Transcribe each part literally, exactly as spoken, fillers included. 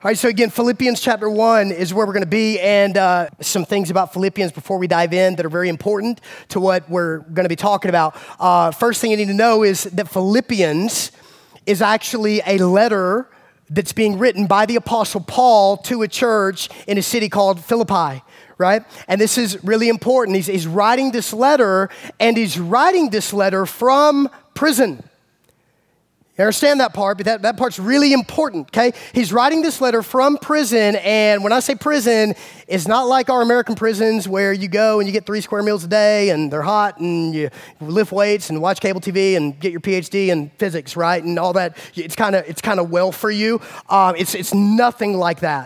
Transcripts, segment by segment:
All right, so again, Philippians chapter one is where we're going to be, and uh, some things about Philippians before we dive in that are very important to what we're going to be talking about. Uh, first thing you need to know is that Philippians is actually a letter that's being written by the Apostle Paul to a church in a city called Philippi, right? And this is really important. He's, he's writing this letter, and he's writing this letter from prison. You understand that part, but that, that part's really important, okay? He's writing this letter from prison, and when I say prison, it's not like our American prisons where you go and you get three square meals a day, and they're hot, and you lift weights and watch cable T V and get your P H D in physics, right? And all that. It's kind of it's kind of well for you. Um, it's it's nothing like that.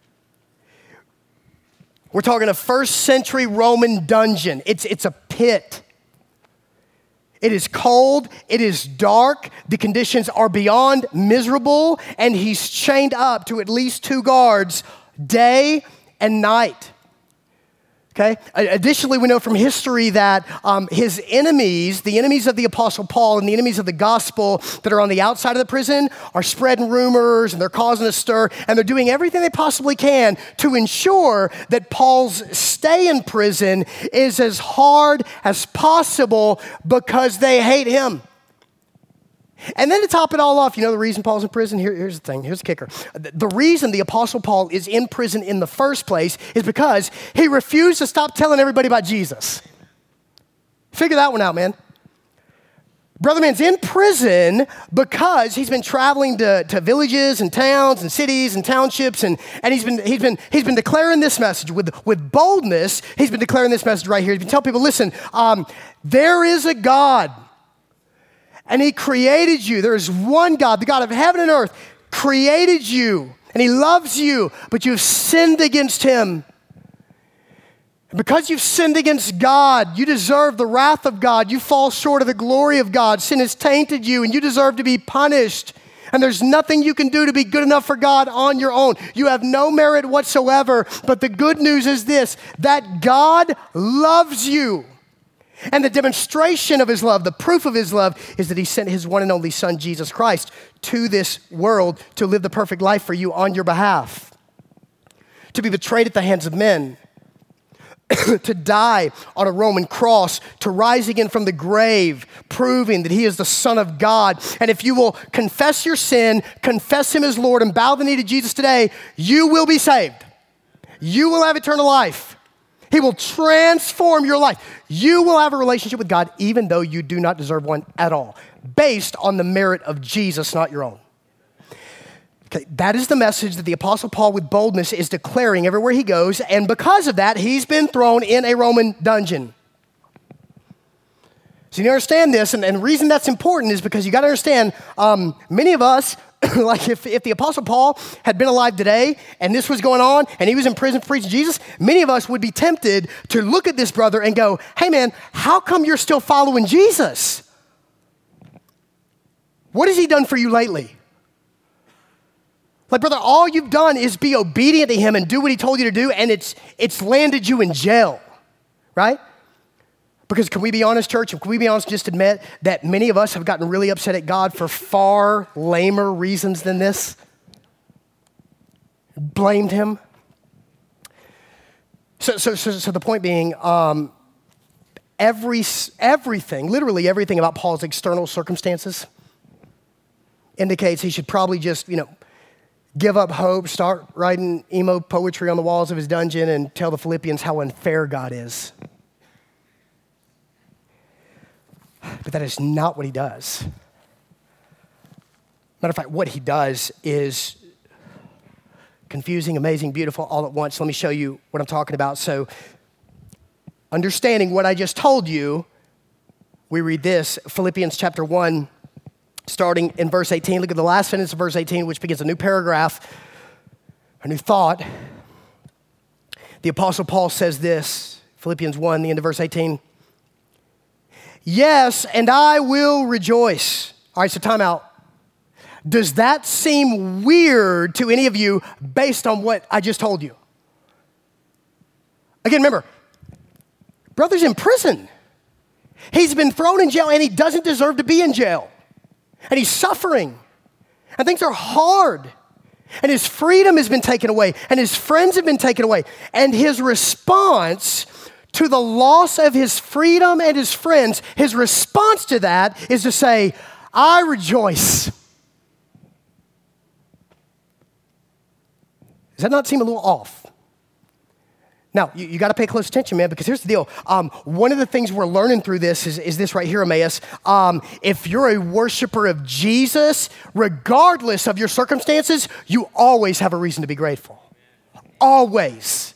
We're talking a first century Roman dungeon. It's it's a pit. It is cold, it is dark, the conditions are beyond miserable, and he's chained up to at least two guards day and night. Okay? Additionally, we know from history that um, his enemies, the enemies of the Apostle Paul and the enemies of the gospel that are on the outside of the prison are spreading rumors and they're causing a stir and they're doing everything they possibly can to ensure that Paul's stay in prison is as hard as possible because they hate him. And then to top it all off, you know the reason Paul's in prison? Here, here's the thing, here's the kicker. The reason the Apostle Paul is in prison in the first place is because he refused to stop telling everybody about Jesus. Figure that one out, man. Brother man's in prison because he's been traveling to, to villages and towns and cities and townships, and, and he's been he's been he's been declaring this message with, with boldness. He's been declaring this message right here. He's been telling people, listen, um, there is a God. And he created you. There is one God, the God of heaven and earth, created you. And he loves you, but you've sinned against him. And because you've sinned against God, you deserve the wrath of God. You fall short of the glory of God. Sin has tainted you, and you deserve to be punished. And there's nothing you can do to be good enough for God on your own. You have no merit whatsoever. But the good news is this, that God loves you. And the demonstration of his love, the proof of his love, is that he sent his one and only son, Jesus Christ, to this world to live the perfect life for you on your behalf, to be betrayed at the hands of men, to die on a Roman cross, to rise again from the grave, proving that he is the Son of God. And if you will confess your sin, confess him as Lord, and bow the knee to Jesus today, you will be saved. You will have eternal life. He will transform your life. You will have a relationship with God even though you do not deserve one at all, based on the merit of Jesus, not your own. Okay, that is the message that the Apostle Paul with boldness is declaring everywhere he goes, and because of that, he's been thrown in a Roman dungeon. So you understand this, and, and the reason that's important is because you got to understand, um, many of us, like if, if the Apostle Paul had been alive today and this was going on and he was in prison for preaching Jesus, many of us would be tempted to look at this brother and go, hey man, how come you're still following Jesus? What has he done for you lately? Like, brother, all you've done is be obedient to him and do what he told you to do, and it's it's landed you in jail, right? Because can we be honest, church? Can we be honest, just admit that many of us have gotten really upset at God for far lamer reasons than this? Blamed him. So, so, so, so the point being, um, every everything, literally everything about Paul's external circumstances indicates he should probably just, you know, give up hope, start writing emo poetry on the walls of his dungeon, and tell the Philippians how unfair God is. But that is not what he does. Matter of fact, what he does is confusing, amazing, beautiful, all at once. Let me show you what I'm talking about. So, understanding what I just told you, we read this, Philippians chapter one, starting in verse eighteen. Look at the last sentence of verse eighteen, which begins a new paragraph, a new thought. The Apostle Paul says this, Philippians one, the end of verse eighteen. Yes, and I will rejoice. All right, so time out. Does that seem weird to any of you based on what I just told you? Again, remember, brother's in prison. He's been thrown in jail and he doesn't deserve to be in jail. And he's suffering. And things are hard. And his freedom has been taken away, and his friends have been taken away. And his response to the loss of his freedom and his friends, his response to that is to say, I rejoice. Does that not seem a little off? Now, you, you got to pay close attention, man, because here's the deal. Um, one of the things we're learning through this is, is this right here, Emmaus. Um, if you're a worshiper of Jesus, regardless of your circumstances, you always have a reason to be grateful. Always.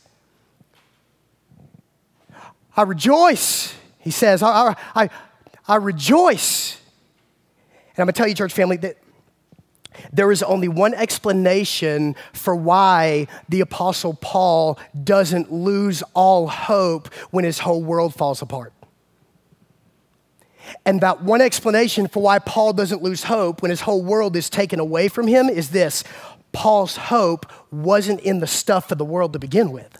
I rejoice, he says. I, I, I rejoice. And I'm going to tell you, church family, that there is only one explanation for why the Apostle Paul doesn't lose all hope when his whole world falls apart. And that one explanation for why Paul doesn't lose hope when his whole world is taken away from him is this: Paul's hope wasn't in the stuff of the world to begin with.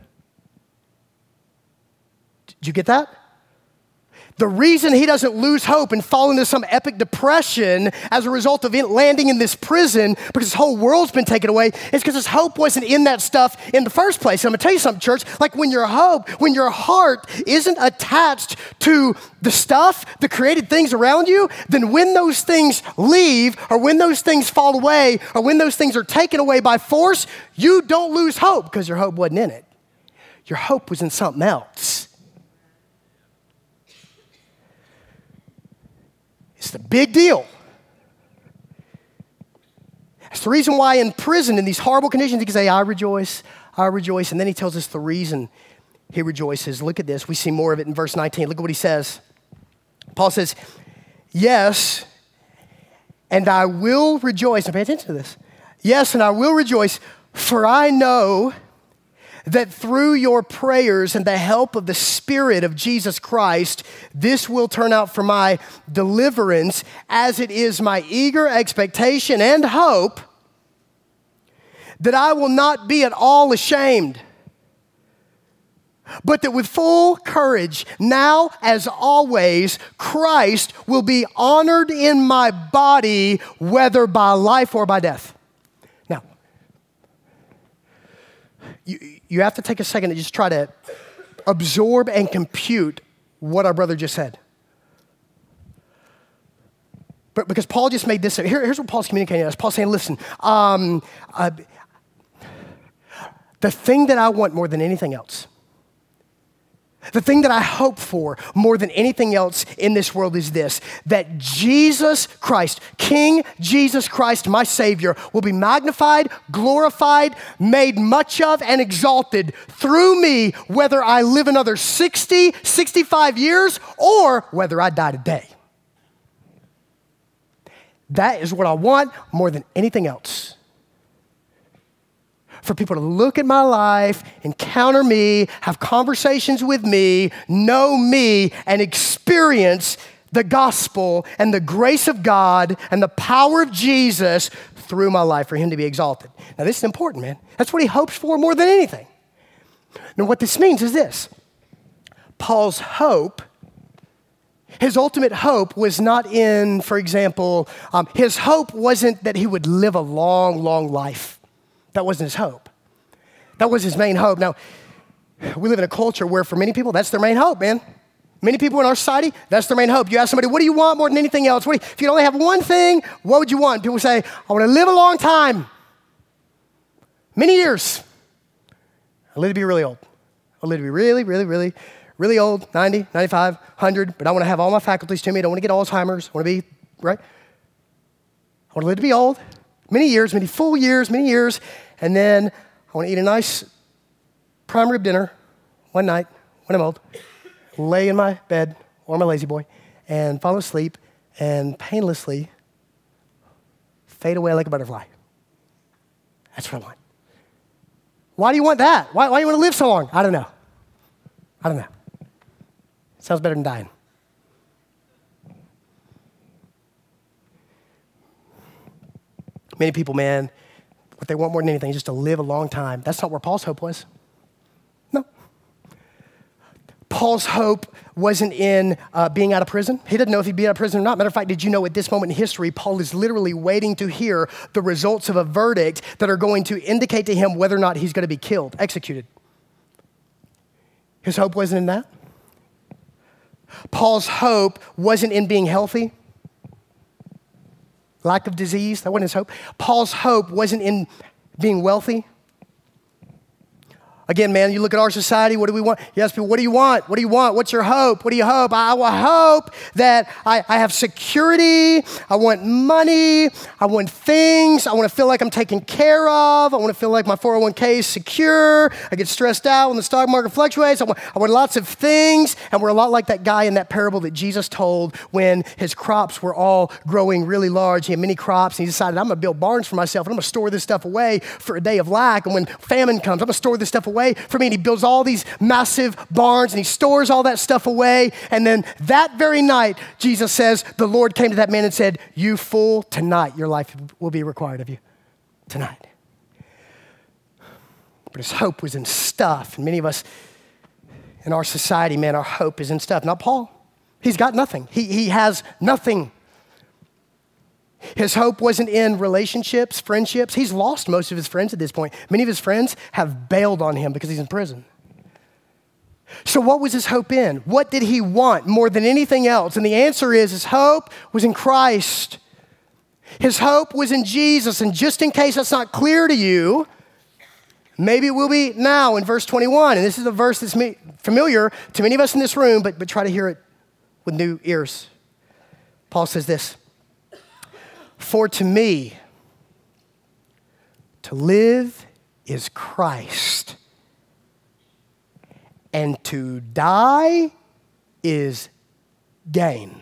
Did you get that? The reason he doesn't lose hope and fall into some epic depression as a result of it landing in this prison because his whole world's been taken away is because his hope wasn't in that stuff in the first place. And I'm gonna tell you something, church, like when your hope, when your heart isn't attached to the stuff, the created things around you, then when those things leave or when those things fall away or when those things are taken away by force, you don't lose hope because your hope wasn't in it. Your hope was in something else. It's the big deal. It's the reason why in prison, in these horrible conditions, he can say, I rejoice, I rejoice. And then he tells us the reason he rejoices. Look at this. We see more of it in verse nineteen. Look at what he says. Paul says, yes, and I will rejoice. Now pay attention to this. Yes, and I will rejoice, for I know that through your prayers and the help of the Spirit of Jesus Christ, this will turn out for my deliverance, as it is my eager expectation and hope that I will not be at all ashamed, but that with full courage, now as always, Christ will be honored in my body, whether by life or by death. Now, you, you have to take a second to just try to absorb and compute what our brother just said. But because Paul just made this, here, here's what Paul's communicating to us. Paul's saying, listen, um, uh, the thing that I want more than anything else, the thing that I hope for more than anything else in this world is this, that Jesus Christ, King Jesus Christ, my Savior, will be magnified, glorified, made much of, and exalted through me, whether I live another sixty, sixty-five years, or whether I die today. That is what I want more than anything else. For people to look at my life, encounter me, have conversations with me, know me, and experience the gospel and the grace of God and the power of Jesus through my life, for him to be exalted. Now, this is important, man. That's what he hopes for more than anything. Now, what this means is this. Paul's hope, his ultimate hope was not in, for example, um, his hope wasn't that he would live a long, long life. That wasn't his hope. That was his main hope. Now, we live in a culture where for many people, that's their main hope, man. Many people in our society, that's their main hope. You ask somebody, what do you want more than anything else? What do you, if you could only have one thing, what would you want? People say, I want to live a long time. Many years. I live to be really old. I live to be really, really, really, really old, ninety, ninety-five, one hundred, but I want to have all my faculties to me. I don't want to get Alzheimer's. I want to be, right? I want to live to be old. Many years, many full years, many years, and then I want to eat a nice prime rib dinner one night when I'm old, lay in my bed or my lazy boy, and fall asleep and painlessly fade away like a butterfly. That's what I want. Why do you want that? Why, why do you want to live so long? I don't know. I don't know. Sounds better than dying. Many people, man, what they want more than anything is just to live a long time. That's not where Paul's hope was. No. Paul's hope wasn't in uh, being out of prison. He didn't know if he'd be out of prison or not. Matter of fact, did you know at this moment in history, Paul is literally waiting to hear the results of a verdict that are going to indicate to him whether or not he's going to be killed, executed. His hope wasn't in that. Paul's hope wasn't in being healthy. Lack of disease, that wasn't his hope. Paul's hope wasn't in being wealthy. Again, man, you look at our society, what do we want? You ask people, what do you want? What do you want? What's your hope? What do you hope? I, I hope that I, I have security. I want money. I want things. I want to feel like I'm taken care of. I want to feel like my four oh one k is secure. I get stressed out when the stock market fluctuates. I want, I want lots of things. And we're a lot like that guy in that parable that Jesus told when his crops were all growing really large. He had many crops, and he decided, I'm going to build barns for myself, and I'm going to store this stuff away for a day of lack. And when famine comes, I'm going to store this stuff away for me. And he builds all these massive barns and he stores all that stuff away. And then that very night, Jesus says, the Lord came to that man and said, you fool, tonight your life will be required of you. Tonight. But his hope was in stuff. And many of us in our society, man, our hope is in stuff. Not Paul. He's got nothing. He, he has nothing. His hope wasn't in relationships, friendships. He's lost most of his friends at this point. Many of his friends have bailed on him because he's in prison. So what was his hope in? What did he want more than anything else? And the answer is his hope was in Christ. His hope was in Jesus. And just in case that's not clear to you, maybe it will be now in verse twenty-one. And this is a verse that's familiar to many of us in this room, but, but try to hear it with new ears. Paul says this. For to me, to live is Christ, and to die is gain.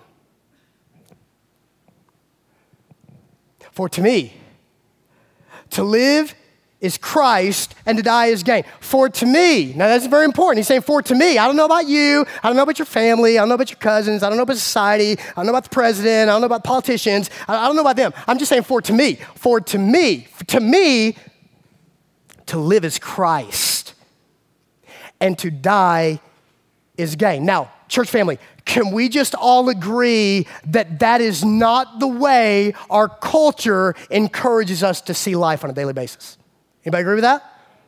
For to me, to live is Christ, and to die is gain. For to me, now that's very important. He's saying, for to me. I don't know about you. I don't know about your family. I don't know about your cousins. I don't know about society. I don't know about the president. I don't know about politicians. I don't know about them. I'm just saying, for to me. For to me. To me, to live is Christ, and to die is gain. Now, church family, can we just all agree that that is not the way our culture encourages us to see life on a daily basis? Anybody agree with that?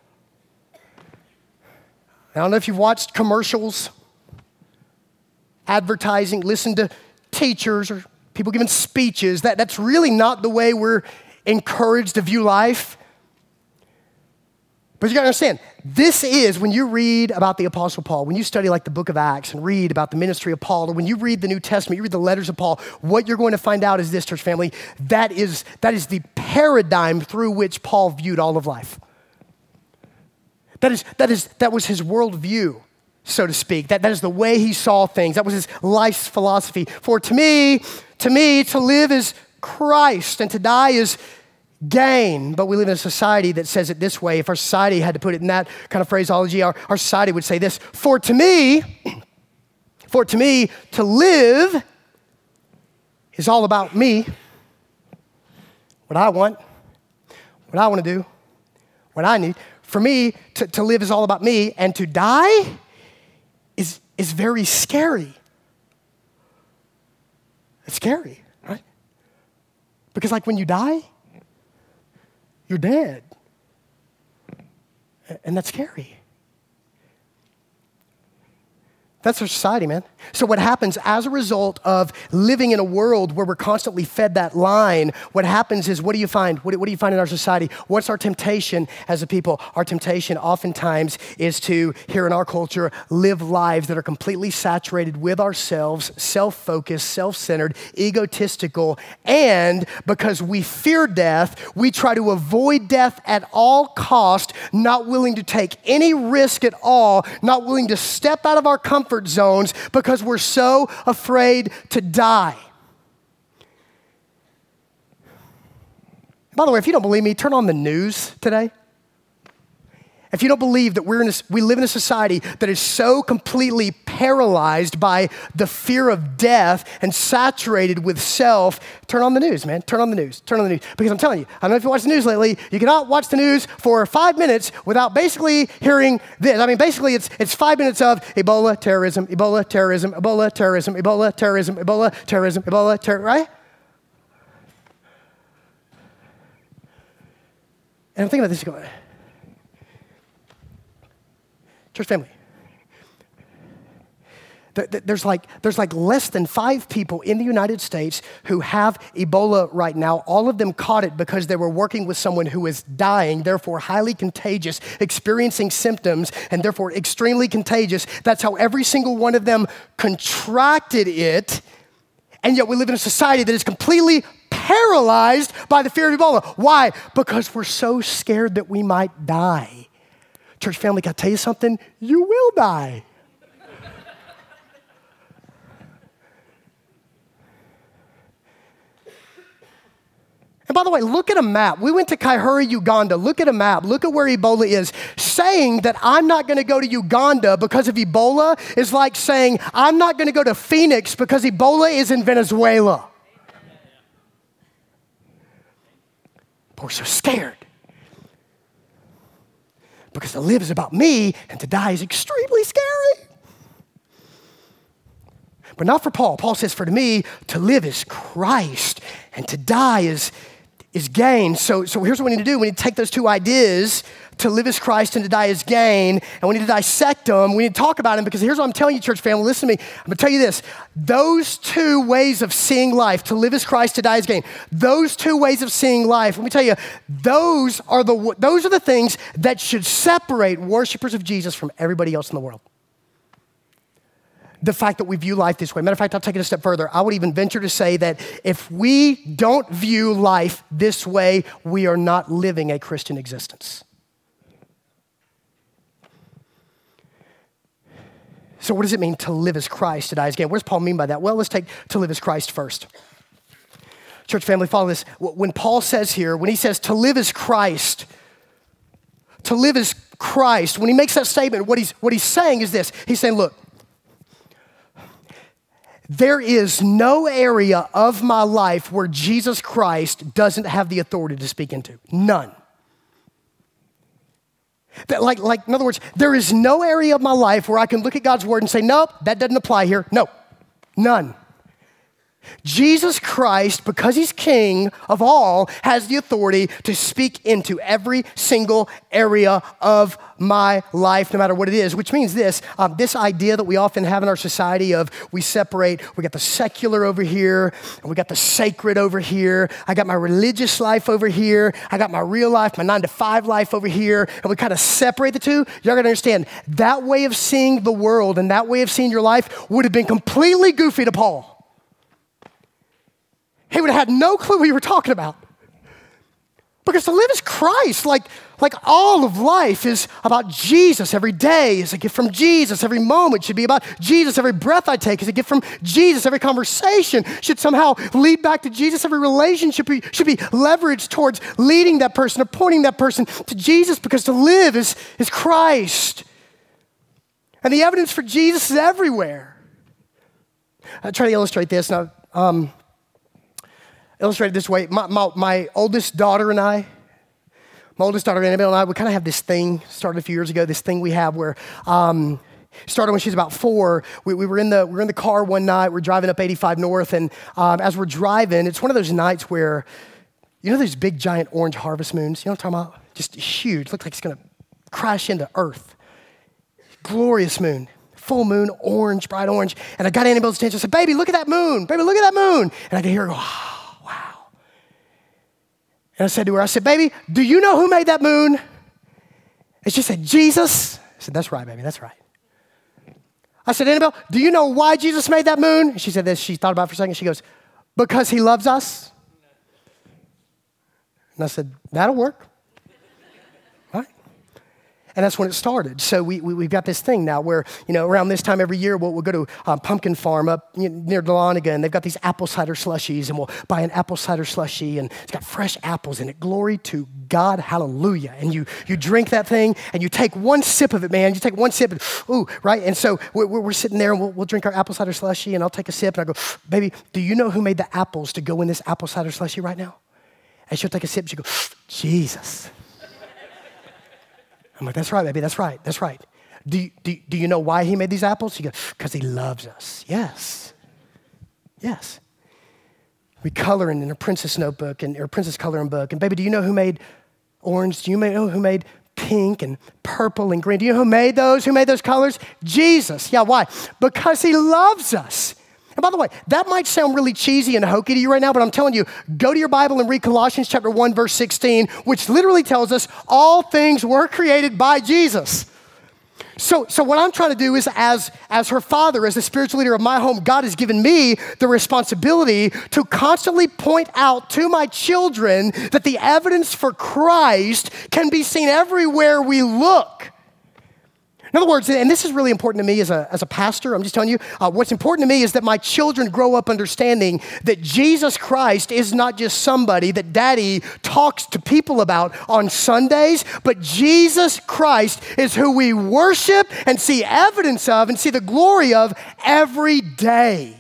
I don't know if you've watched commercials, advertising, listened to teachers or people giving speeches. That, that's really not the way we're encouraged to view life. But you gotta understand, this is, when you read about the Apostle Paul, when you study like the book of Acts and read about the ministry of Paul, or when you read the New Testament, you read the letters of Paul, what you're going to find out is this, church family, that is, that is the paradigm through which Paul viewed all of life. That is, that is, that was his worldview, so to speak. That, that is the way he saw things. That was his life's philosophy. For to me, to me, to live is Christ, and to die is gain. But we live in a society that says it this way. If our society had to put it in that kind of phraseology, our, our society would say this. For to me, for to me, to live is all about me. What I want, what I want to do, what I need. For me, to, to live is all about me, and to die is, is very scary. It's scary, right? Because like when you die, you're dead. And that's scary. That's our society, man. So what happens as a result of living in a world where we're constantly fed that line, what happens is, what do you find? What do, what do you find in our society? What's our temptation as a people? Our temptation oftentimes is to, here in our culture, live lives that are completely saturated with ourselves, self-focused, self-centered, egotistical, and because we fear death, we try to avoid death at all cost, not willing to take any risk at all, not willing to step out of our comfort zones because we're so afraid to die. By the way, if you don't believe me, turn on the news today. If you don't believe that we're in a, we live in a society that is so completely paralyzed by the fear of death and saturated with self, turn on the news, man. Turn on the news. Turn on the news. Because I'm telling you, I don't know if you watch the news lately, you cannot watch the news for five minutes without basically hearing this. I mean, basically, it's it's five minutes of Ebola, terrorism, Ebola, terrorism, Ebola, terrorism, Ebola, terrorism, Ebola, terrorism, Ebola, terrorism, right? And I'm thinking about this going, church family, there's like, there's like less than five people in the United States who have Ebola right now. All of them caught it because they were working with someone who is dying, therefore highly contagious, experiencing symptoms, and therefore extremely contagious. That's how every single one of them contracted it. And yet we live in a society that is completely paralyzed by the fear of Ebola. Why? Because we're so scared that we might die. Church family, can I tell you something? You will die. And by the way, look at a map. We went to Kaihura, Uganda. Look at a map. Look at where Ebola is. Saying that I'm not going to go to Uganda because of Ebola is like saying I'm not going to go to Phoenix because Ebola is in Venezuela. But we're so scared. Because to live is about me and to die is extremely scary. But not for Paul. Paul says, for to me, to live is Christ and to die is, is gain. So, so here's what we need to do. We need to take those two ideas, to live is Christ and to die is gain, and we need to dissect them. We need to talk about them because here's what I'm telling you, church family. Listen to me. I'm going to tell you this. Those two ways of seeing life, to live is Christ, to die is gain, those two ways of seeing life, let me tell you, those are the, those are the things that should separate worshipers of Jesus from everybody else in the world. The fact that we view life this way. Matter of fact, I'll take it a step further. I would even venture to say that if we don't view life this way, we are not living a Christian existence. So what does it mean to live as Christ, to die as gain? What does Paul mean by that? Well, let's take to live as Christ first. Church family, follow this. When Paul says here, when he says to live as Christ, to live as Christ, when he makes that statement, what he's, what he's saying is this. He's saying, look, there is no area of my life where Jesus Christ doesn't have the authority to speak into. None. That like, like, in other words, there is no area of my life where I can look at God's word and say, nope, that doesn't apply here. No, none. Jesus Christ, because he's king of all, has the authority to speak into every single area of my life, no matter what it is, which means this, um, this idea that we often have in our society of we separate, we got the secular over here, and we got the sacred over here, I got my religious life over here, I got my real life, my nine to five life over here, and we kind of separate the two. Y'all gotta understand, that way of seeing the world and that way of seeing your life would have been completely goofy to Paul. He would have had no clue what you were talking about. Because to live is Christ. Like, like all of life is about Jesus. Every day is a gift from Jesus. Every moment should be about Jesus. Every breath I take is a gift from Jesus. Every conversation should somehow lead back to Jesus. Every relationship should be leveraged towards leading that person or pointing that person to Jesus, because to live is, is Christ. And the evidence for Jesus is everywhere. I try to illustrate this. Now, um, illustrated this way, my, my, my oldest daughter and I, my oldest daughter Annabelle and I, we kind of have this thing, started a few years ago, this thing we have where, um, started when she was about four. We, we, were in the, we were in the car one night, we're driving up eighty-five North, and um, as we're driving, it's one of those nights where, you know those big giant orange harvest moons? You know what I'm talking about? Just huge, looks like it's gonna crash into earth. Glorious moon. Full moon, orange, bright orange. And I got Annabelle's attention. I said, baby, look at that moon. Baby, look at that moon. And I could hear her go, oh. And I said to her, I said, baby, do you know who made that moon? And she said, Jesus. I said, that's right, baby, that's right. I said, Annabelle, do you know why Jesus made that moon? And she said this, she thought about it for a second. She goes, because he loves us. And I said, that'll work. All right. And that's when it started. So we, we, we've got this thing now where, you know, around this time every year, we'll, we'll go to a pumpkin farm up you know, near Dahlonega, and they've got these apple cider slushies, and we'll buy an apple cider slushie, and it's got fresh apples in it. Glory to God, hallelujah. And you you drink that thing, and you take one sip of it, man. You take one sip, and ooh, right? And so we're, we're sitting there, and we'll, we'll drink our apple cider slushie, and I'll take a sip, and I go, baby, do you know who made the apples to go in this apple cider slushie right now? And she'll take a sip, and she'll go, Jesus. I'm like, that's right, baby, that's right, that's right. Do you, do, do you know why he made these apples? She goes, because he loves us. Yes, yes. We color in her princess notebook and her princess coloring book. And baby, do you know who made orange? Do you know who made pink and purple and green? Do you know who made those? Who made those colors? Jesus. Yeah, why? Because he loves us. And by the way, that might sound really cheesy and hokey to you right now, but I'm telling you, go to your Bible and read Colossians chapter one, verse sixteen, which literally tells us all things were created by Jesus. So, so what I'm trying to do is as, as her father, as the spiritual leader of my home, God has given me the responsibility to constantly point out to my children that the evidence for Christ can be seen everywhere we look. In other words, and this is really important to me as a, as a pastor, I'm just telling you, uh, what's important to me is that my children grow up understanding that Jesus Christ is not just somebody that daddy talks to people about on Sundays, but Jesus Christ is who we worship and see evidence of and see the glory of every day.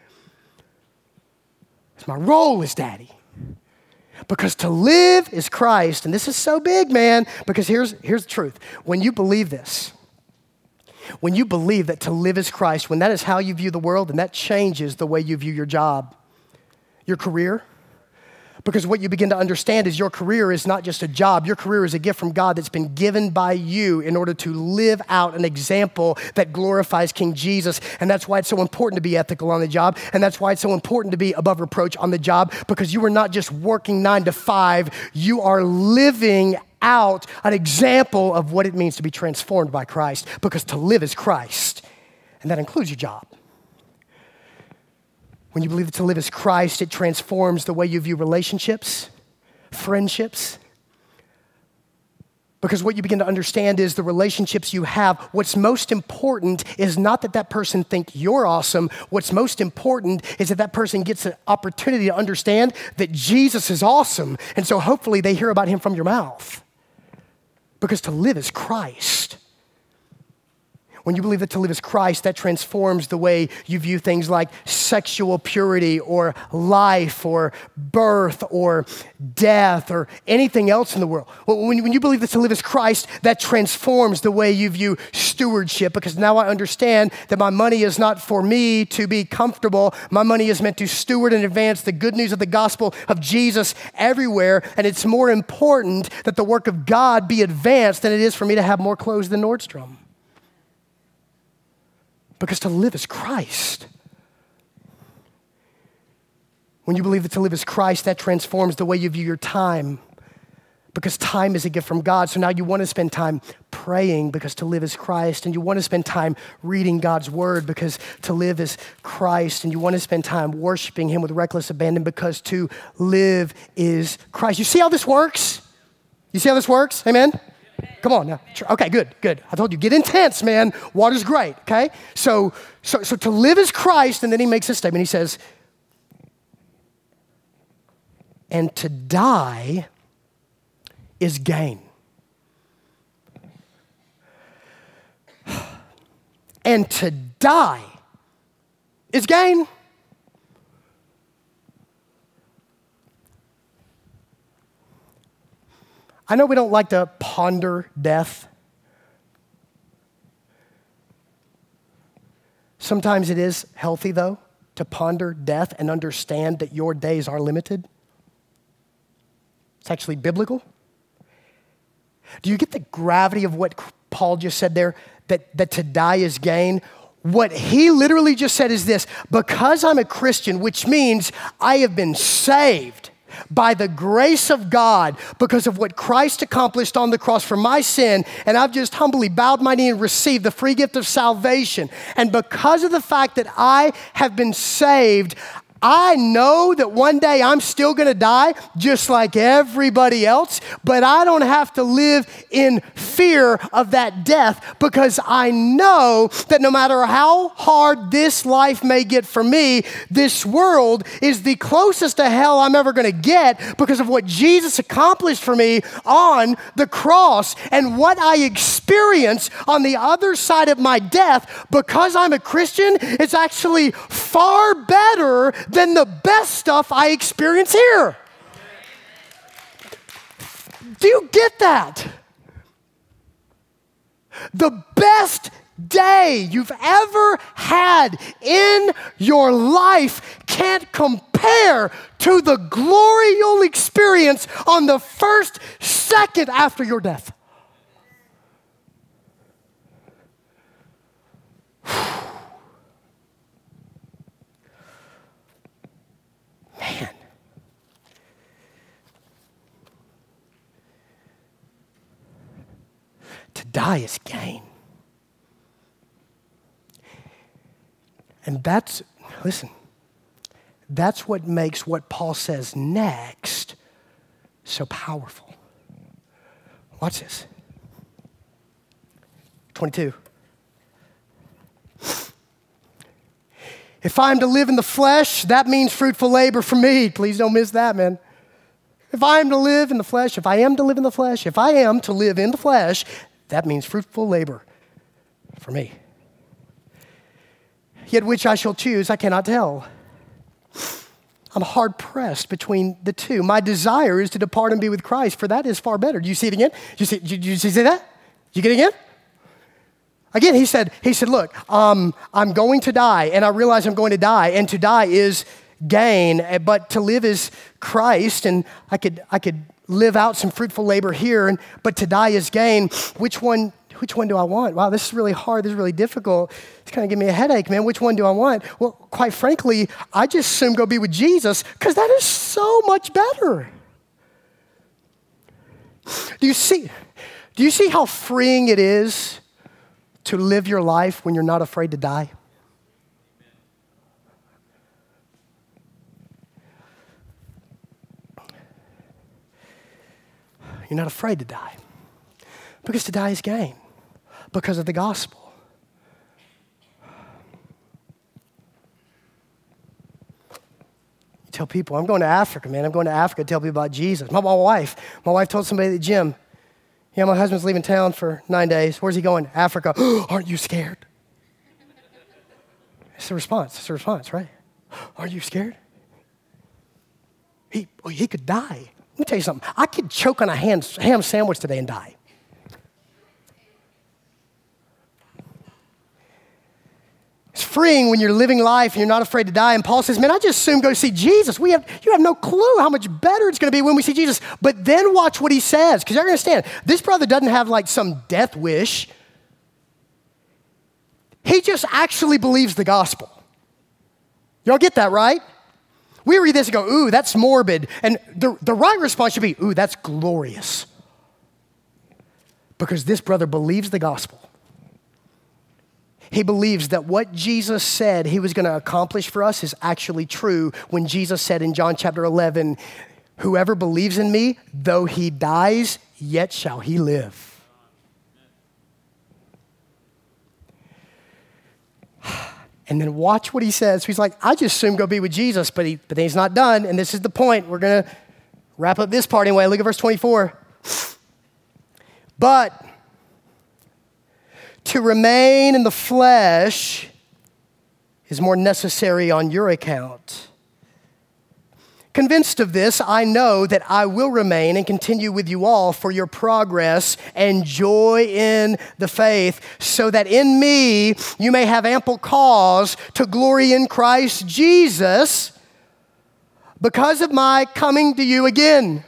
It's my role as daddy. Because to live is Christ, and this is so big, man, because here's, here's the truth. When you believe this, when you believe that to live is Christ, when that is how you view the world, then that changes the way you view your job, your career. Because what you begin to understand is your career is not just a job. Your career is a gift from God that's been given by you in order to live out an example that glorifies King Jesus. And that's why it's so important to be ethical on the job. And that's why it's so important to be above reproach on the job, because you are not just working nine to five. You are living out an example of what it means to be transformed by Christ, because to live is Christ, and that includes your job. When you believe that to live is Christ, it transforms the way you view relationships, friendships, because what you begin to understand is the relationships you have, what's most important is not that that person think you're awesome. What's most important is that that person gets an opportunity to understand that Jesus is awesome, and so hopefully they hear about him from your mouth. Because to live is Christ. When you believe that to live is Christ, that transforms the way you view things like sexual purity or life or birth or death or anything else in the world. When, when you believe that to live is Christ, that transforms the way you view stewardship, because now I understand that my money is not for me to be comfortable. My money is meant to steward and advance the good news of the gospel of Jesus everywhere, and it's more important that the work of God be advanced than it is for me to have more clothes than Nordstrom. Because to live is Christ. When you believe that to live is Christ, that transforms the way you view your time. Because time is a gift from God. So now you want to spend time praying because to live is Christ. And you want to spend time reading God's word because to live is Christ. And you want to spend time worshiping him with reckless abandon because to live is Christ. You see how this works? You see how this works? Amen? Come on now. Okay, good, good. I told you, get intense, man. Water's great, okay? So, so, so to live is Christ, and then he makes this statement. He says, and to die is gain. And to die is gain. I know we don't like to ponder death. Sometimes it is healthy, though, to ponder death and understand that your days are limited. It's actually biblical. Do you get the gravity of what Paul just said there, that, that to die is gain? What he literally just said is this: because I'm a Christian, which means I have been saved by the grace of God because of what Christ accomplished on the cross for my sin, and I've just humbly bowed my knee and received the free gift of salvation. And because of the fact that I have been saved, I know that one day I'm still going to die just like everybody else, but I don't have to live in fear of that death because I know that no matter how hard this life may get for me, this world is the closest to hell I'm ever going to get because of what Jesus accomplished for me on the cross and what I experience on the other side of my death. Because I'm a Christian, it's actually far better than the best stuff I experience here. Do you get that? The best day you've ever had in your life can't compare to the glory you'll experience on the first second after your death. Man. To die is gain. And that's, listen, that's what makes what Paul says next so powerful. Watch this. twenty-two. If I'm to live in the flesh, that means fruitful labor for me. Please don't miss that, man. If I am to live in the flesh, if I am to live in the flesh, if I am to live in the flesh, that means fruitful labor for me. Yet which I shall choose, I cannot tell. I'm hard pressed between the two. My desire is to depart and be with Christ, for that is far better. Do you see it again? Did you see, did you see that? Did you get it again? Again, he said, he said, look, um, I'm going to die, and I realize I'm going to die, and to die is gain, but to live is Christ, and I could I could live out some fruitful labor here, and but to die is gain. Which one, which one do I want? Wow, this is really hard, this is really difficult. It's kind of giving me a headache, man. Which one do I want? Well, quite frankly, I just assume go be with Jesus, because that is so much better. Do you see, do you see how freeing it is to live your life when you're not afraid to die? You're not afraid to die. Because to die is gain. Because of the gospel. You tell people, I'm going to Africa, man. I'm going to Africa to tell people about Jesus. My, my wife, my wife told somebody at the gym, yeah, my husband's leaving town for nine days. Where's he going? Africa. Aren't you scared? It's the response. It's the response, right? Aren't you scared? He, well, he could die. Let me tell you something. I could choke on a ham, ham sandwich today and die. It's freeing when you're living life and you're not afraid to die. And Paul says, man, I just assume go see Jesus. We have, you have no clue how much better it's going to be when we see Jesus. But then watch what he says, because you're going to understand, this brother doesn't have like some death wish. He just actually believes the gospel. Y'all get that, right? We read this and go, ooh, that's morbid. And the, the right response should be, ooh, that's glorious. Because this brother believes the gospel. He believes that what Jesus said he was going to accomplish for us is actually true when Jesus said in John chapter eleven, whoever believes in me, though he dies, yet shall he live. And then watch what he says. He's like, I just assume go be with Jesus, but, he, but then he's not done. And this is the point. We're going to wrap up this part anyway. Look at verse twenty-four. But to remain in the flesh is more necessary on your account. Convinced of this, I know that I will remain and continue with you all for your progress and joy in the faith, so that in me you may have ample cause to glory in Christ Jesus because of my coming to you again.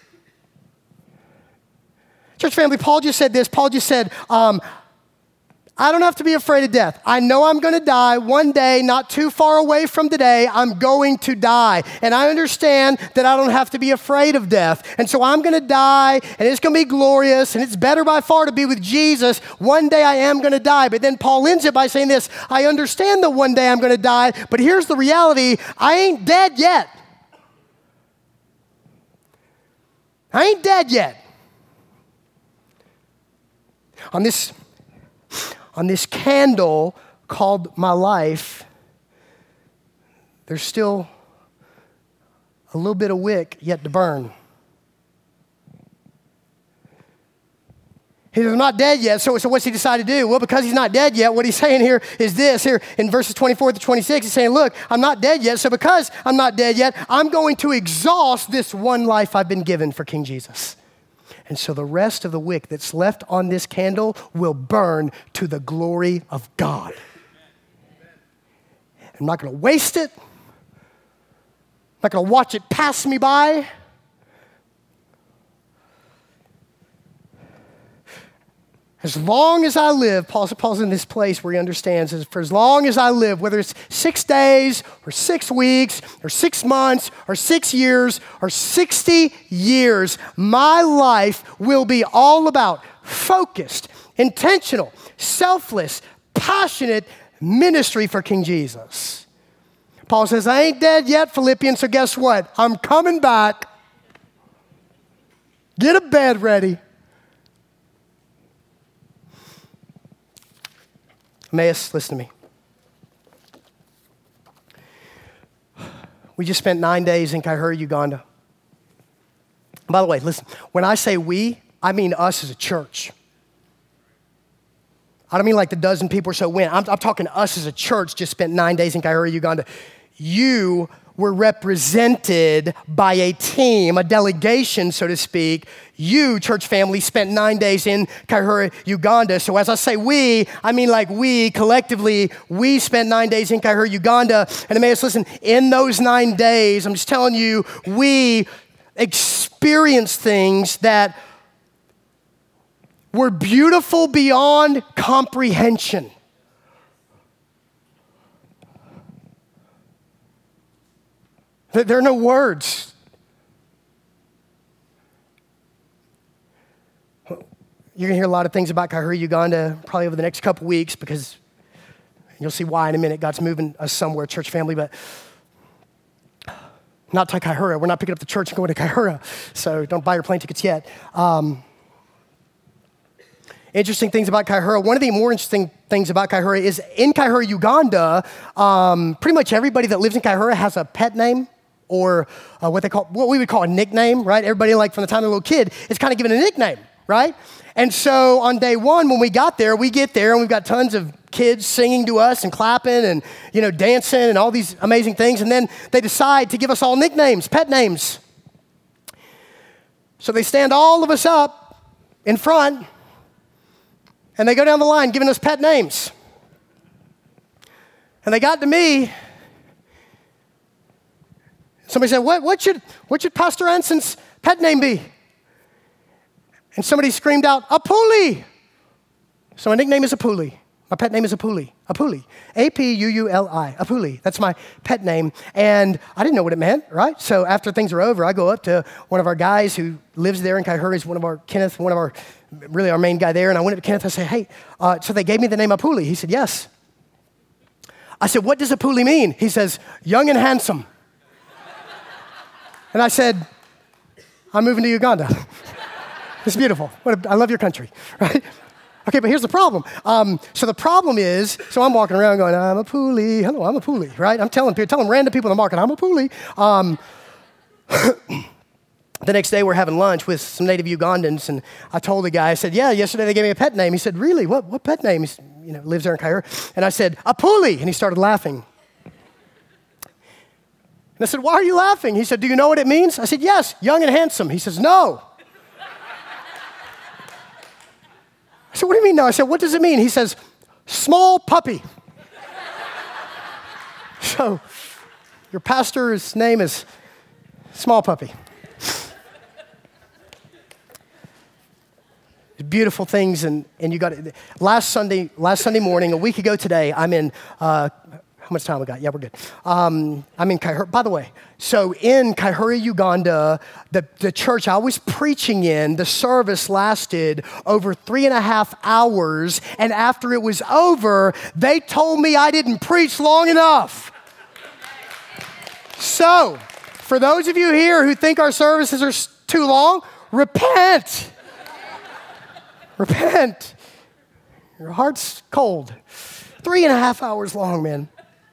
Church family, Paul just said this. Paul just said, um, I don't have to be afraid of death. I know I'm going to die one day, not too far away from today. I'm going to die. And I understand that I don't have to be afraid of death. And so I'm going to die, and it's going to be glorious, and it's better by far to be with Jesus. One day I am going to die. But then Paul ends it by saying this, I understand that one day I'm going to die, but here's the reality. I ain't dead yet. I ain't dead yet. On this... On this candle called my life, there's still a little bit of wick yet to burn. He says, I'm not dead yet, so, so what's he decided to do? Well, because he's not dead yet, what he's saying here is this. Here in verses twenty-four to twenty-six, he's saying, look, I'm not dead yet, so because I'm not dead yet, I'm going to exhaust this one life I've been given for King Jesus. And so the rest of the wick that's left on this candle will burn to the glory of God. I'm not going to waste it. I'm not going to watch it pass me by. As long as I live, Paul, Paul's in this place where he understands that for as long as I live, whether it's six days or six weeks or six months or six years or sixty years, my life will be all about focused, intentional, selfless, passionate ministry for King Jesus. Paul says, I ain't dead yet, Philippians, so guess what? I'm coming back. Get a bed ready. Emmaus, listen to me. We just spent nine days in Kaihura, Uganda. By the way, listen, when I say we, I mean us as a church. I don't mean like the dozen people or so went. I'm, I'm talking us as a church just spent nine days in Kaihura, Uganda. You were represented by a team, a delegation, so to speak. You, church family, spent nine days in Kaihura, Uganda. So as I say we, I mean like we, collectively, we spent nine days in Kaihura, Uganda. And Emmaus, listen, in those nine days, I'm just telling you, we experienced things that were beautiful beyond comprehension. There are no words. You're going to hear a lot of things about Kaihura, Uganda, probably over the next couple weeks, because you'll see why in a minute. God's moving us somewhere, church family, but not to Kaihura. We're not picking up the church and going to Kaihura, so don't buy your plane tickets yet. Um, interesting things about Kaihura. One of the more interesting things about Kaihura is in Kaihura, Uganda, um, pretty much everybody that lives in Kaihura has a pet name, or uh, what they call, what we would call a nickname, right? Everybody, like from the time they're a little kid, is kind of given a nickname, right? And so on day one, when we got there, we get there and we've got tons of kids singing to us and clapping and, you know, dancing and all these amazing things. And then they decide to give us all nicknames, pet names. So they stand all of us up in front and they go down the line giving us pet names. And they got to me. Somebody said, what, what, should, what should Pastor Anson's pet name be? And somebody screamed out, Apuli. So my nickname is Apuli. My pet name is Apuli. Apuli. A P U U L I. Apuli. That's my pet name. And I didn't know what it meant, right? So after things are over, I go up to one of our guys who lives there in Kaihura. He's one of our, Kenneth, one of our, really our main guy there. And I went up to Kenneth and I said, hey, uh, so they gave me the name Apuli. He said, yes. I said, what does Apuli mean? He says, young and handsome. And I said, I'm moving to Uganda. It's beautiful. What a, I love your country, right? Okay, but here's the problem. Um, so the problem is, so I'm walking around going, I'm Apuli. Hello, I'm Apuli, right? I'm telling people, telling random people in the market, I'm Apuli. Um, the next day, we're having lunch with some native Ugandans, and I told the guy, I said, yeah, yesterday they gave me a pet name. He said, really? What, what pet name? He's, you know, lives there in Kaihura. And I said, Apuli. And he started laughing. And I said, why are you laughing? He said, do you know what it means? I said, yes, young and handsome. He says, no. I said, what do you mean no? I said, what does it mean? He says, small puppy. So your pastor's name is Small Puppy. beautiful things, and, and you got it. Last Sunday, last Sunday morning, a week ago today, I'm in, uh, how much time we got? Yeah, we're good. Um, I'm in Kaihura, by the way, so in Kaihura, Uganda, the, the church I was preaching in, the service lasted over three and a half hours, and after it was over, they told me I didn't preach long enough. So, for those of you here who think our services are too long, repent. Repent. Your heart's cold. Three and a half hours long, man.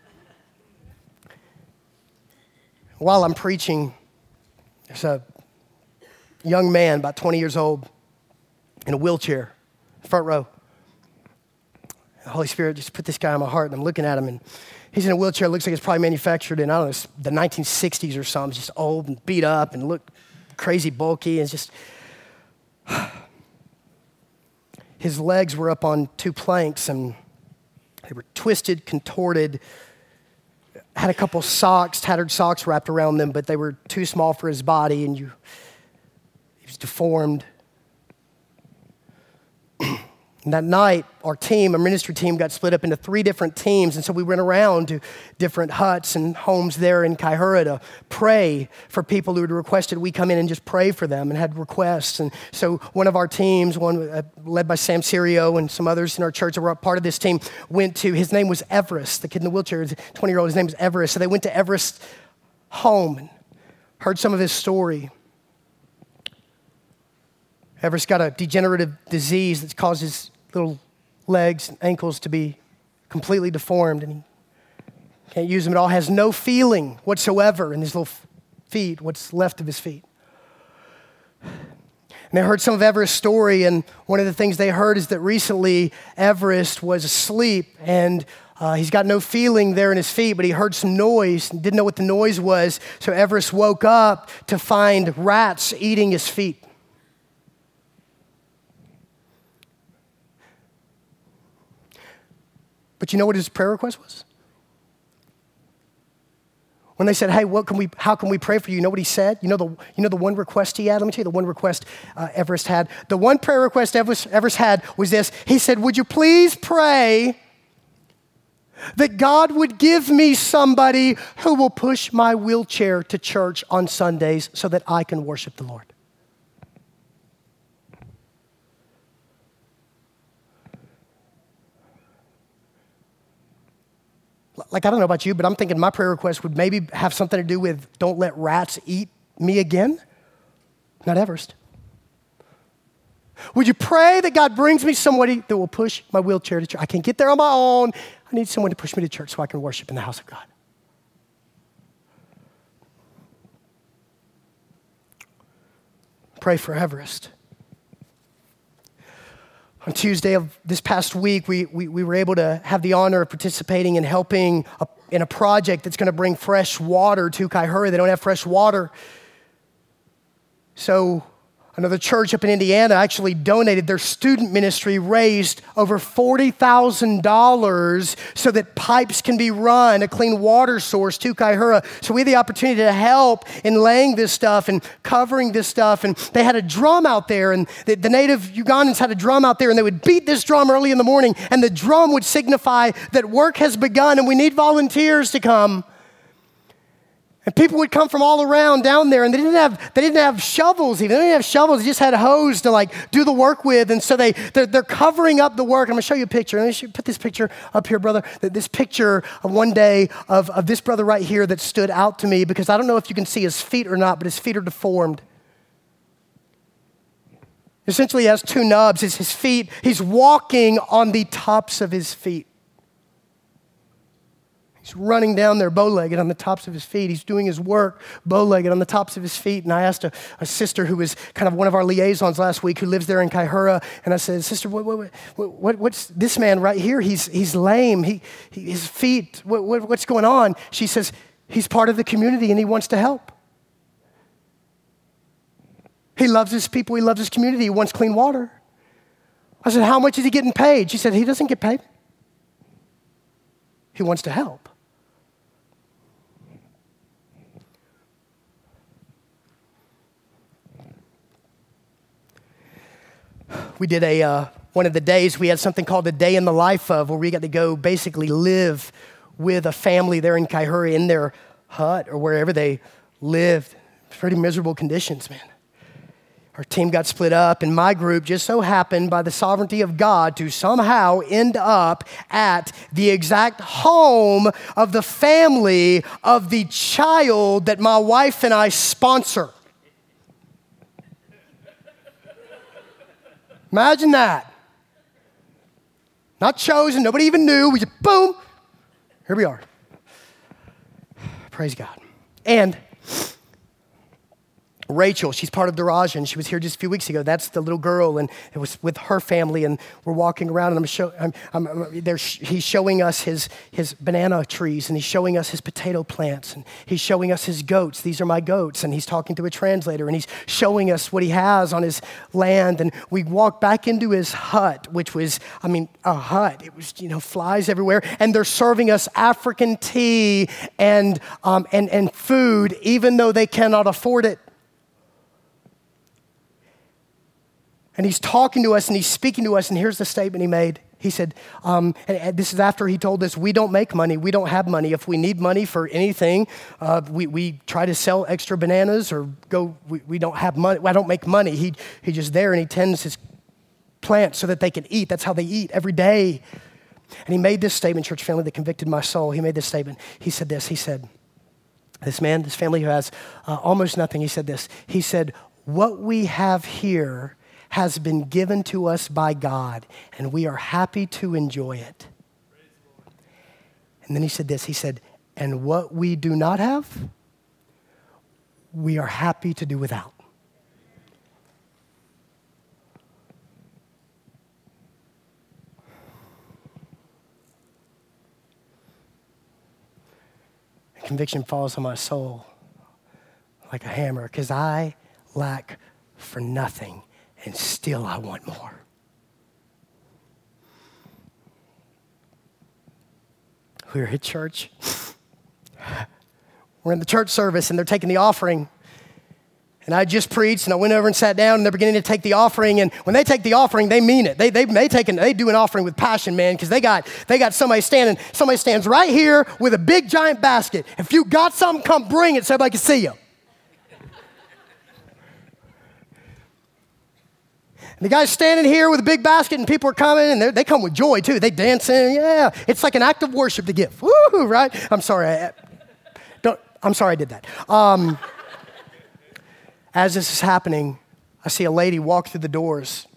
While I'm preaching, there's a young man, about twenty years old, in a wheelchair, front row. The Holy Spirit just put this guy on my heart, and I'm looking at him, and he's in a wheelchair. It looks like it's probably manufactured in, I don't know, the nineteen sixties or something. Just old and beat up and look crazy bulky, and it's just... His legs were up on two planks, and they were twisted, contorted, had a couple socks, tattered socks wrapped around them, but they were too small for his body, and you, he was deformed. And that night, our team, our ministry team, got split up into three different teams, and so we went around to different huts and homes there in Kaihura to pray for people who had requested we come in and just pray for them and had requests. And so one of our teams, one uh, led by Sam Serio and some others in our church that were part of this team, went to, his name was Everest, the kid in the wheelchair, twenty-year-old, his name was Everest. So they went to Everest's home and heard some of his story. Everest got a degenerative disease that causes little legs and ankles to be completely deformed, and he can't use them at all, has no feeling whatsoever in his little feet, what's left of his feet. And they heard some of Everest's story, and one of the things they heard is that recently Everest was asleep, and uh, he's got no feeling there in his feet, but he heard some noise and didn't know what the noise was, so Everest woke up to find rats eating his feet. But you know what his prayer request was? When they said, hey, what can we, how can we pray for you? You know what he said? You know the, you know the one request he had? Let me tell you the one request uh, Everest had. The one prayer request Everest, Everest had was this. He said, would you please pray that God would give me somebody who will push my wheelchair to church on Sundays so that I can worship the Lord? Like, I don't know about you, but I'm thinking my prayer request would maybe have something to do with don't let rats eat me again. Not Everest. Would you pray that God brings me somebody that will push my wheelchair to church? I can't get there on my own. I need someone to push me to church so I can worship in the house of God. Pray for Everest. On Tuesday of this past week, we, we, we were able to have the honor of participating and helping a, in a project that's going to bring fresh water to Kaihura. They don't have fresh water. So another church up in Indiana actually donated. Their student ministry raised over forty thousand dollars so that pipes can be run, a clean water source to Kaihura. So we had the opportunity to help in laying this stuff and covering this stuff. And they had a drum out there, and the, the native Ugandans had a drum out there, and they would beat this drum early in the morning, and the drum would signify that work has begun and we need volunteers to come. And people would come from all around down there, and they didn't have they didn't have shovels even. They didn't have shovels. They just had hose to like do the work with. And so they they're, they're covering up the work. I'm gonna show you a picture. Let me put this picture up here, brother. This picture of one day of, of this brother right here that stood out to me because I don't know if you can see his feet or not, but his feet are deformed. Essentially, he has two nubs. It's his feet. He's walking on the tops of his feet. He's running down there bow-legged on the tops of his feet. He's doing his work bow-legged on the tops of his feet. And I asked a, a sister who was kind of one of our liaisons last week who lives there in Kaihura, and I said, sister, what, what, what, what's this man right here? He's, he's lame. He, he, his feet, what, what, what's going on? She says, he's part of the community and he wants to help. He loves his people. He loves his community. He wants clean water. I said, how much is he getting paid? She said, he doesn't get paid. He wants to help. we did a, uh, one of the days, we had something called a day in the life of, where we got to go basically live with a family there in Kaihura in their hut or wherever they lived. Pretty miserable conditions, man. Our team got split up, and my group just so happened, by the sovereignty of God, to somehow end up at the exact home of the family of the child that my wife and I sponsor. Imagine that. Not chosen, nobody even knew. We just, boom, here we are. Praise God. And Rachel, she's part of Darajan. She was here just a few weeks ago. That's the little girl, and it was with her family, and we're walking around, and I'm show, I'm, I'm, I'm, there, he's showing us his, his banana trees, and he's showing us his potato plants, and he's showing us his goats. These are my goats, and he's talking to a translator, and he's showing us what he has on his land, and we walk back into his hut, which was, I mean, a hut. It was, you know, flies everywhere, and they're serving us African tea and, um, and, and food, even though they cannot afford it. And he's talking to us and he's speaking to us, and here's the statement he made. He said, um, and this is after he told us, we don't make money, we don't have money. If we need money for anything, uh, we, we try to sell extra bananas or go, we, we don't have money, I don't make money. He, he just there and he tends his plants so that they can eat. That's how they eat every day. And he made this statement, church family, that convicted my soul. He made this statement. He said this, he said, this man, this family who has uh, almost nothing, he said this. He said, what we have here has been given to us by God, and we are happy to enjoy it. And then he said this, he said, and what we do not have, we are happy to do without. Conviction falls on my soul like a hammer, because I lack for nothing. And still I want more. We're at church. We're in the church service and they're taking the offering. And I just preached and I went over and sat down and they're beginning to take the offering. And when they take the offering, they mean it. They they they take an, they do an offering with passion, man, because they got they got somebody standing. Somebody stands right here with a big giant basket. If you got something, come bring it so everybody can see you. And the guy's standing here with a big basket and people are coming and they come with joy too. They dancing, yeah. It's like an act of worship to give. Woo, right? I'm sorry. I, don't, I'm sorry I did that. Um, as this is happening, I see a lady walk through the doors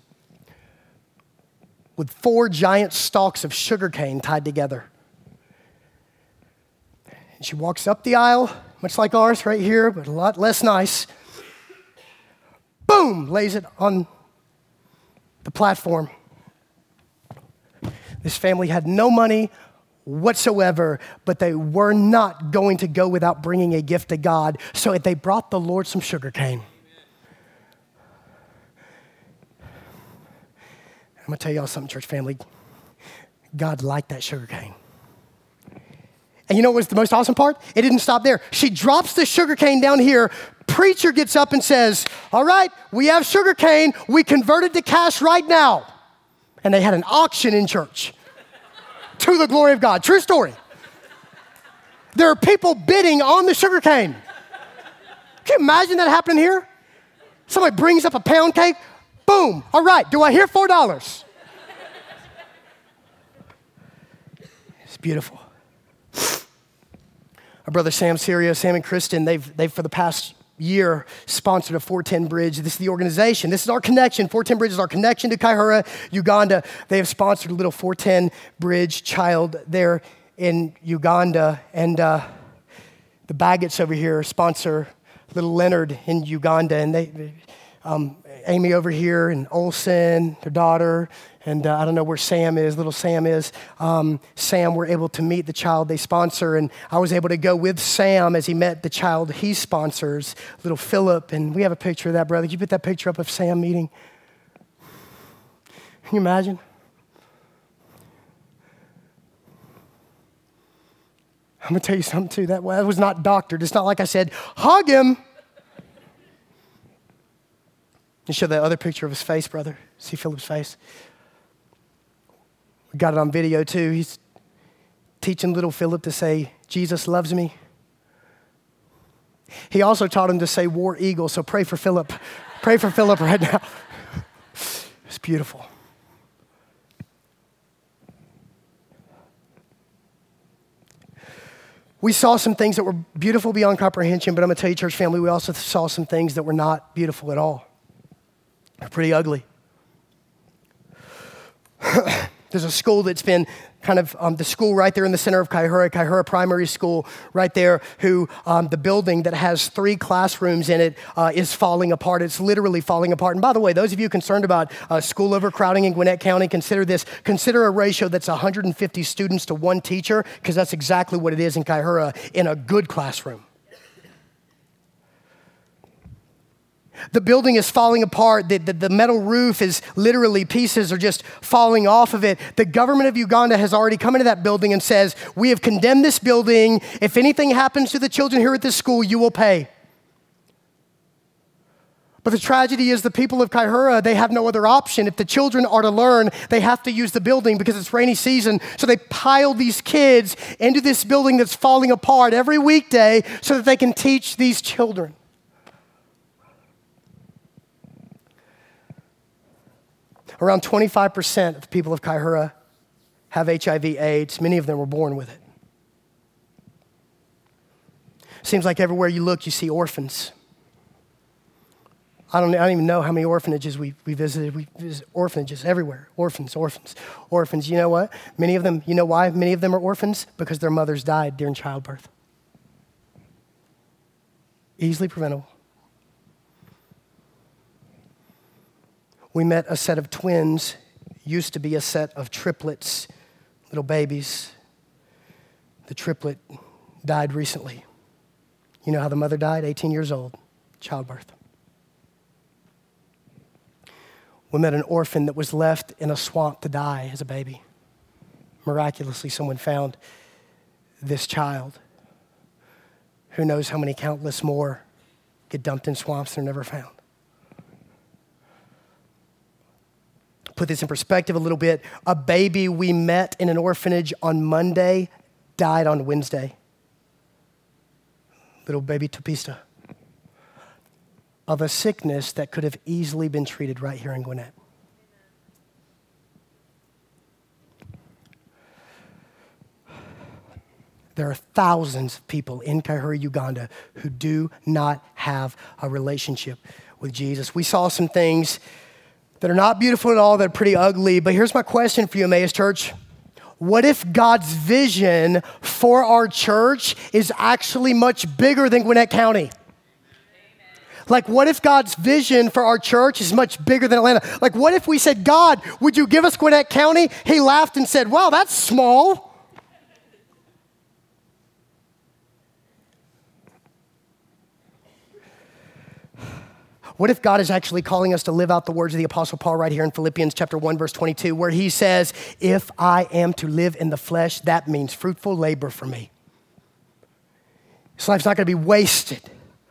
with four giant stalks of sugarcane tied together. And she walks up the aisle, much like ours right here, but a lot less nice. Boom, lays it on the platform. This family had no money whatsoever, but they were not going to go without bringing a gift to God. So they brought the Lord some sugar cane. I'm going to tell y'all something, church family. God liked that sugar cane. And you know what was the most awesome part? It didn't stop there. She drops the sugar cane down here. Preacher gets up and says, all right, we have sugar cane. We converted to cash right now. And they had an auction in church to the glory of God. True story. There are people bidding on the sugar cane. Can you imagine that happening here? Somebody brings up a pound cake. Boom. All right, do I hear four dollars? It's beautiful. Our brother Sam Serio, Sam and Kristen, they've, they've for the past year sponsored a four ten Bridge. This is the organization. This is our connection. four ten Bridge is our connection to Kaihura, Uganda. They have sponsored a little four ten Bridge child there in Uganda. And uh, the Baggetts over here sponsor little Leonard in Uganda. And they, um, Amy over here and Olsen, their daughter, and uh, I don't know where Sam is, little Sam is. Um, Sam were able to meet the child they sponsor, and I was able to go with Sam as he met the child he sponsors, little Philip, and we have a picture of that, brother. Can you put that picture up of Sam meeting? Can you imagine? I'm going to tell you something, too. That, that was not doctored. It's not like I said, hug him. You show that other picture of his face, brother. See Philip's face? We got it on video too. He's teaching little Philip to say, Jesus loves me. He also taught him to say War Eagle, so pray for Philip. Pray for Philip right now. It's beautiful. We saw some things that were beautiful beyond comprehension, but I'm going to tell you, church family, we also saw some things that were not beautiful at all. They're pretty ugly. There's a school that's been kind of um, the school right there in the center of Kaihura, Kaihura Primary School right there, who um, the building that has three classrooms in it uh, is falling apart. It's literally falling apart. And by the way, those of you concerned about uh, school overcrowding in Gwinnett County, consider this. Consider a ratio that's one hundred fifty students to one teacher, because that's exactly what it is in Kaihura in a good classroom. The building is falling apart. The, the, the metal roof is literally, pieces are just falling off of it. The government of Uganda has already come into that building and says, we have condemned this building. If anything happens to the children here at this school, you will pay. But the tragedy is the people of Kaihura, they have no other option. If the children are to learn, they have to use the building because it's rainy season. So they pile these kids into this building that's falling apart every weekday so that they can teach these children. Around twenty-five percent of the people of Kaihura have H I V AIDS. Many of them were born with it. Seems like everywhere you look, you see orphans. I don't, I don't even know how many orphanages we, we visited. We visited orphanages everywhere. Orphans, orphans, orphans. You know what? Many of them, you know why many of them are orphans? Because their mothers died during childbirth. Easily preventable. We met a set of twins, used to be a set of triplets, little babies. The triplet died recently. You know how the mother died? eighteen years old, childbirth. We met an orphan that was left in a swamp to die as a baby. Miraculously, someone found this child. Who knows how many countless more get dumped in swamps and are never found. Put this in perspective a little bit. A baby we met in an orphanage on Monday died on Wednesday. Little baby Tupista. Of a sickness that could have easily been treated right here in Gwinnett. There are thousands of people in Kaihura, Uganda, who do not have a relationship with Jesus. We saw some things that are not beautiful at all, that are pretty ugly. But here's my question for you, Emmaus Church. What if God's vision for our church is actually much bigger than Gwinnett County? Amen. Like, what if God's vision for our church is much bigger than Atlanta? Like, what if we said, God, would you give us Gwinnett County? He laughed and said, wow, that's small. What if God is actually calling us to live out the words of the Apostle Paul right here in Philippians chapter one, verse twenty-two, where he says, if I am to live in the flesh, that means fruitful labor for me. This life's not going to be wasted.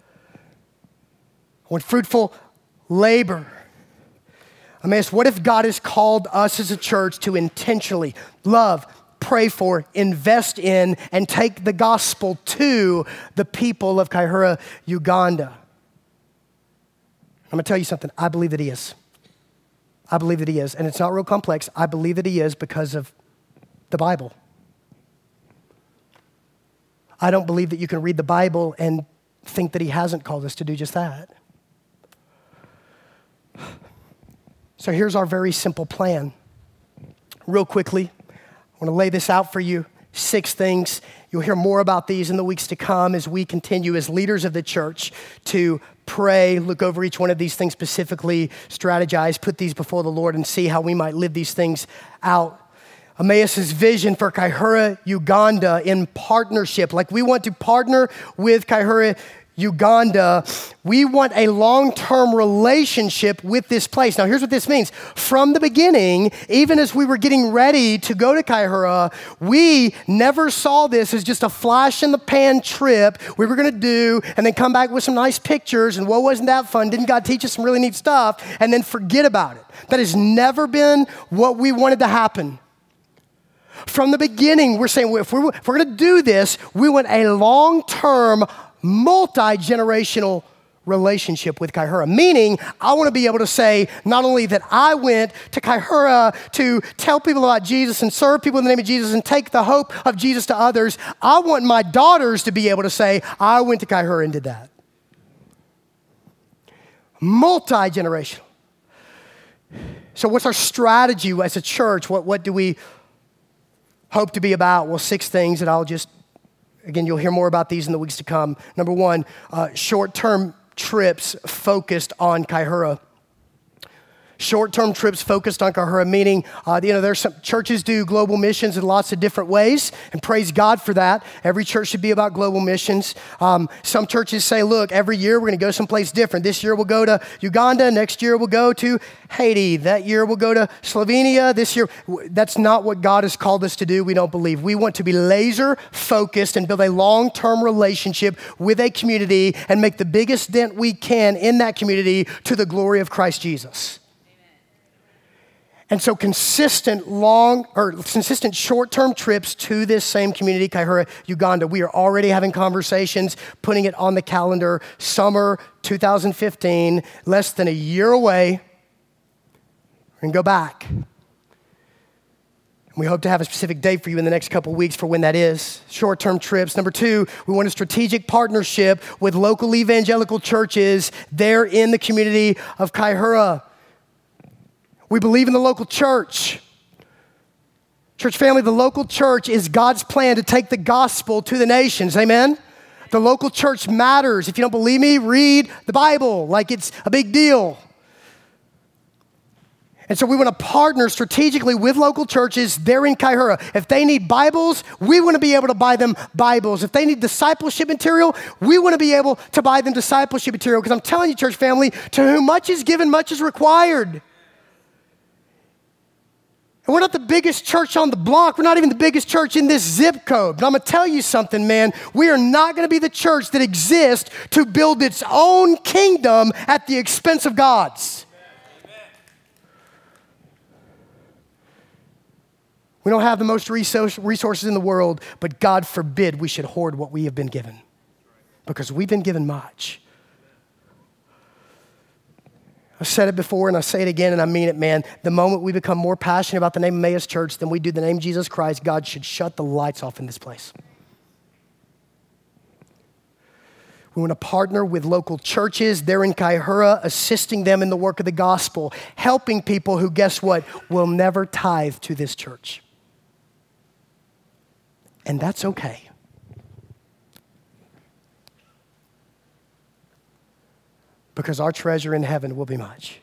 I want fruitful labor. I mean, what if God has called us as a church to intentionally love, pray for, invest in, and take the gospel to the people of Kaihura, Uganda? I'm going to tell you something. I believe that he is. I believe that he is. And it's not real complex. I believe that he is because of the Bible. I don't believe that you can read the Bible and think that he hasn't called us to do just that. So here's our very simple plan. Real quickly, I want to lay this out for you. Six things. You'll hear more about these in the weeks to come as we continue as leaders of the church to pray, look over each one of these things specifically, strategize, put these before the Lord and see how we might live these things out. Emmaus's vision for Kaihura, Uganda in partnership. Like we want to partner with Kaihura, Uganda. We want a long-term relationship with this place. Now, here's what this means. From the beginning, even as we were getting ready to go to Kaihura, we never saw this as just a flash-in-the-pan trip we were going to do and then come back with some nice pictures and, whoa, wasn't that fun? Didn't God teach us some really neat stuff? And then forget about it. That has never been what we wanted to happen. From the beginning, we're saying if we're, if we're going to do this, we want a long-term, multi-generational relationship with Kaihura. Meaning, I want to be able to say not only that I went to Kaihura to tell people about Jesus and serve people in the name of Jesus and take the hope of Jesus to others, I want my daughters to be able to say, I went to Kaihura and did that. Multi-generational. So what's our strategy as a church? What, what do we hope to be about? Well, six things that I'll just Again, you'll hear more about these in the weeks to come. Number one, uh, short-term trips focused on Kaihura. Short-term trips focused on Kaihura, meaning, uh, you know, there's some churches do global missions in lots of different ways, and praise God for that. Every church should be about global missions. Um, some churches say, look, every year we're going to go someplace different. This year we'll go to Uganda. Next year we'll go to Haiti. That year we'll go to Slovenia. This year, that's not what God has called us to do. We don't believe. We want to be laser-focused and build a long-term relationship with a community and make the biggest dent we can in that community to the glory of Christ Jesus. And so consistent long or consistent short-term trips to this same community, Kaihura, Uganda. We are already having conversations, putting it on the calendar, summer two thousand fifteen, less than a year away. We're going to go back. And we hope to have a specific date for you in the next couple of weeks for when that is. Short-term trips. Number two, we want a strategic partnership with local evangelical churches there in the community of Kaihura. We believe in the local church. Church family, the local church is God's plan to take the gospel to the nations. Amen? The local church matters. If you don't believe me, read the Bible like it's a big deal. And so we want to partner strategically with local churches there in Kaihura. If they need Bibles, we want to be able to buy them Bibles. If they need discipleship material, we want to be able to buy them discipleship material. Because I'm telling you, church family, to whom much is given, much is required. And we're not the biggest church on the block. We're not even the biggest church in this zip code. But I'm going to tell you something, man. We are not going to be the church that exists to build its own kingdom at the expense of God's. Amen. We don't have the most resources in the world, but God forbid we should hoard what we have been given, because we've been given much. I've said it before and I say it again and I mean it, man. The moment we become more passionate about the name of Emmaus Church than we do the name Jesus Christ, God should shut the lights off in this place. We want to partner with local churches there in Kaihura, assisting them in the work of the gospel, helping people who, guess what, will never tithe to this church. And that's okay. Because our treasure in heaven will be much.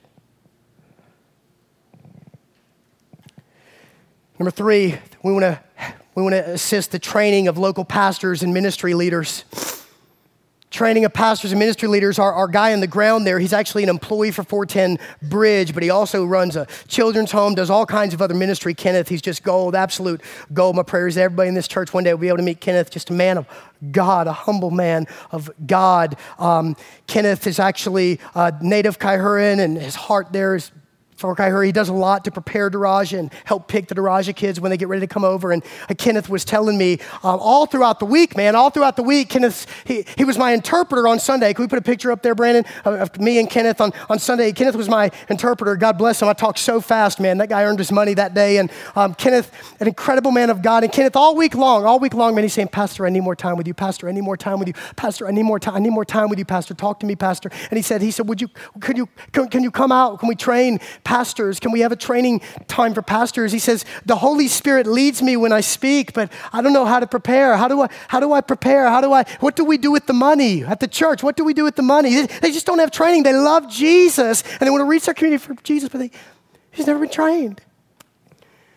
Number three, we want to we want to assist the training of local pastors and ministry leaders. Training of pastors and ministry leaders. Our, our guy on the ground there, he's actually an employee for four ten Bridge, but he also runs a children's home, does all kinds of other ministry. Kenneth, he's just gold, absolute gold. My prayer is everybody in this church one day will be able to meet Kenneth, just a man of God, a humble man of God. Um, Kenneth is actually a native Kaihuran, and his heart there is for Kaihura. He does a lot to prepare Daraja and help pick the Daraja kids when they get ready to come over. And uh, Kenneth was telling me um, all throughout the week, man, all throughout the week, Kenneth, he, he was my interpreter on Sunday. Can we put a picture up there, Brandon, of, of me and Kenneth on, on Sunday? Kenneth was my interpreter. God bless him. I talked so fast, man. That guy earned his money that day. And um, Kenneth, an incredible man of God. And Kenneth, all week long, all week long, man, he's saying, Pastor, I need more time with you. Pastor, I need more time with you. Pastor, I need more time. I need more time with you, Pastor. Talk to me, Pastor. And he said, he said, would you, could you, can, can you come out? Can we train pastors? Can we have a training time for pastors? He says, the Holy Spirit leads me when I speak, but I don't know how to prepare. How do I, how do I prepare? How do I, what do we do with the money at the church? What do we do with the money? They, they just don't have training. They love Jesus and they want to reach their community for Jesus, but they, he's never been trained.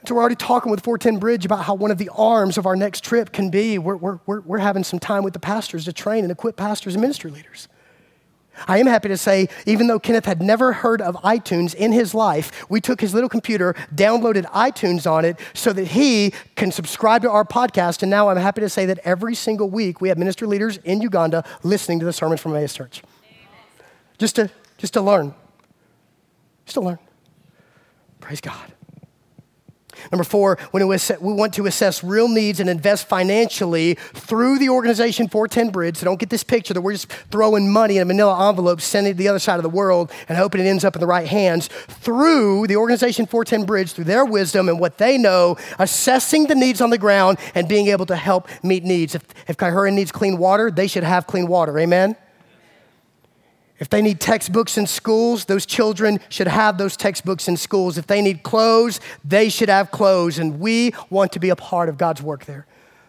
So we're already talking with four ten Bridge about how one of the arms of our next trip can be we're, we're, we're, we're having some time with the pastors to train and equip pastors and ministry leaders. I am happy to say, even though Kenneth had never heard of iTunes in his life, we took his little computer, downloaded iTunes on it so that he can subscribe to our podcast. And now I'm happy to say that every single week we have ministry leaders in Uganda listening to the sermons from Emmaus Church. Amen. Just to, just to learn. Just to learn. Praise God. Number four, when we want to assess real needs and invest financially through the organization four ten Bridge. So don't get this picture that we're just throwing money in a manila envelope, sending it to the other side of the world and hoping it ends up in the right hands. Through the organization four ten Bridge, through their wisdom and what they know, assessing the needs on the ground and being able to help meet needs. If, if Kaihura needs clean water, they should have clean water. Amen? If they need textbooks in schools, those children should have those textbooks in schools. If they need clothes, they should have clothes. And we want to be a part of God's work there.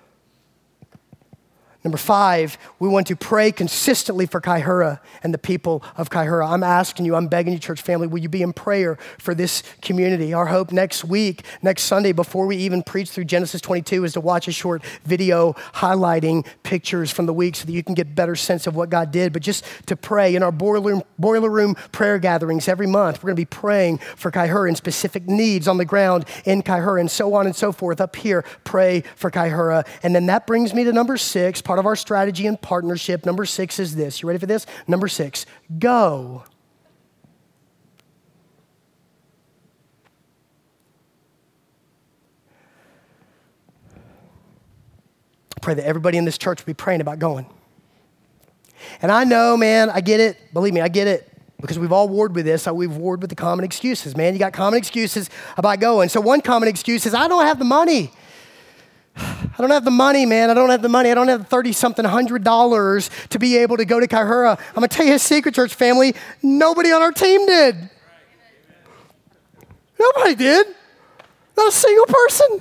Number five, we want to pray consistently for Kaihura and the people of Kaihura. I'm asking you, I'm begging you, church family, will you be in prayer for this community? Our hope next week, next Sunday, before we even preach through Genesis twenty-two, is to watch a short video highlighting pictures from the week so that you can get a better sense of what God did. But just to pray in our boiler room, boiler room prayer gatherings every month, we're going to be praying for Kaihura and specific needs on the ground in Kaihura and so on and so forth. Up here, pray for Kaihura. And then that brings me to number six, part of our strategy and partnership. Number six is this. You ready for this? Number six, go. Pray that everybody in this church will be praying about going. And I know, man, I get it. Believe me, I get it. Because we've all warred with this. We've warred with the common excuses, man. You got common excuses about going. So one common excuse is, I don't have the money. I don't have the money, man. I don't have the money. I don't have thirty-something hundred dollars to be able to go to Kaihura. I'm going to tell you a secret, church family. Nobody on our team did. Nobody did. Not a single person.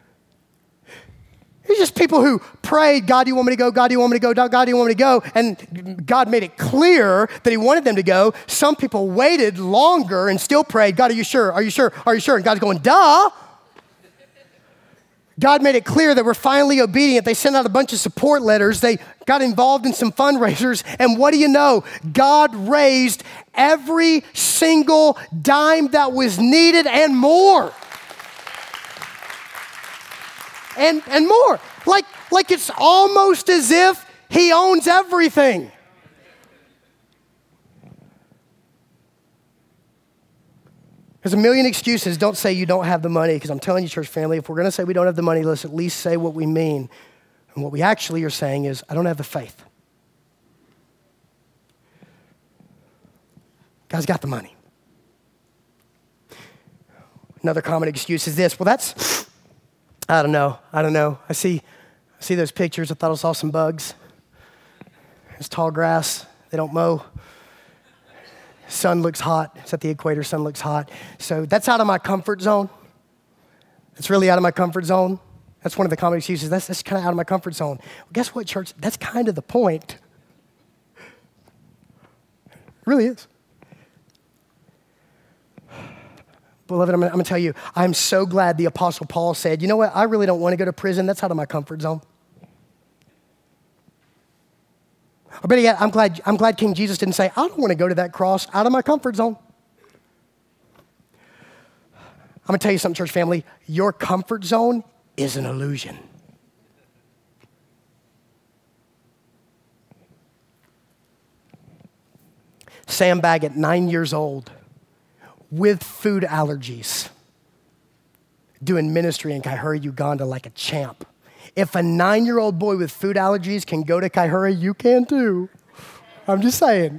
It's just people who prayed, God, do you want me to go? God, do you want me to go? God, do you want me to go? And God made it clear that he wanted them to go. Some people waited longer and still prayed, God, are you sure? Are you sure? Are you sure? And God's going, duh. God made it clear that we're finally obedient. They sent out a bunch of support letters. They got involved in some fundraisers. And what do you know? God raised every single dime that was needed and more. And, and more. Like, like it's almost as if he owns everything. There's a million excuses. Don't say you don't have the money, because I'm telling you, church family, if we're going to say we don't have the money, let's at least say what we mean. And what we actually are saying is, I don't have the faith. God's got the money. Another common excuse is this. Well, that's, I don't know. I don't know. I see, I see those pictures. I thought I saw some bugs. It's tall grass. They don't mow. Sun looks hot. It's at the equator. Sun looks hot. So that's out of my comfort zone. It's really out of my comfort zone. That's one of the common excuses. That's, that's kind of out of my comfort zone. Well, guess what, church? That's kind of the point. It really is. Beloved, I'm going to tell you, I'm so glad the Apostle Paul said, you know what? I really don't want to go to prison. That's out of my comfort zone. Or better yet, I'm glad, I'm glad King Jesus didn't say, I don't want to go to that cross, out of my comfort zone. I'm going to tell you something, church family. Your comfort zone is an illusion. Sam Baggett, nine years old, with food allergies, doing ministry in Kaihura, Uganda like a champ. If a nine-year-old boy with food allergies can go to Kaihura, you can too. I'm just saying.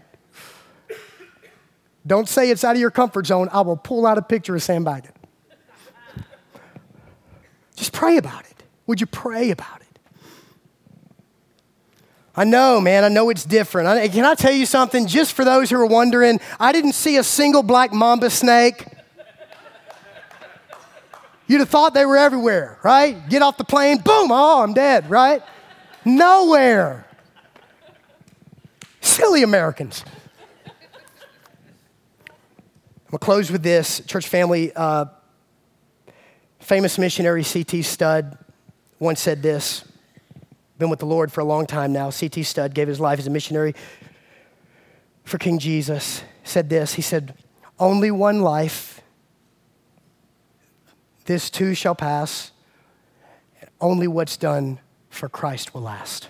Don't say it's out of your comfort zone. I will pull out a picture of Sam Baggett. Just pray about it. Would you pray about it? I know, man. I know it's different. I, can I tell you something? Just for those who are wondering, I didn't see a single black mamba snake. You'd have thought they were everywhere, right? Get off the plane, boom, oh, I'm dead, right? Nowhere. Silly Americans. I'm going to close with this. Church family, uh, Famous missionary C T Studd once said this, been with the Lord for a long time now. C T Studd gave his life as a missionary for King Jesus. Said this, he said, only one life, this too shall pass, only what's done for Christ will last.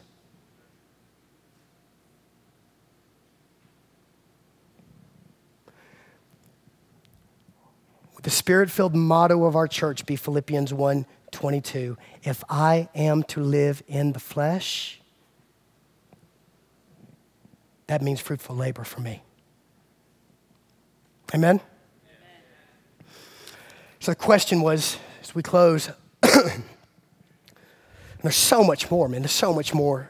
The Spirit-filled motto of our church be Philippians one twenty-two. If I am to live in the flesh, that means fruitful labor for me. Amen? Amen. So the question was, as we close, there's so much more, man. There's so much more.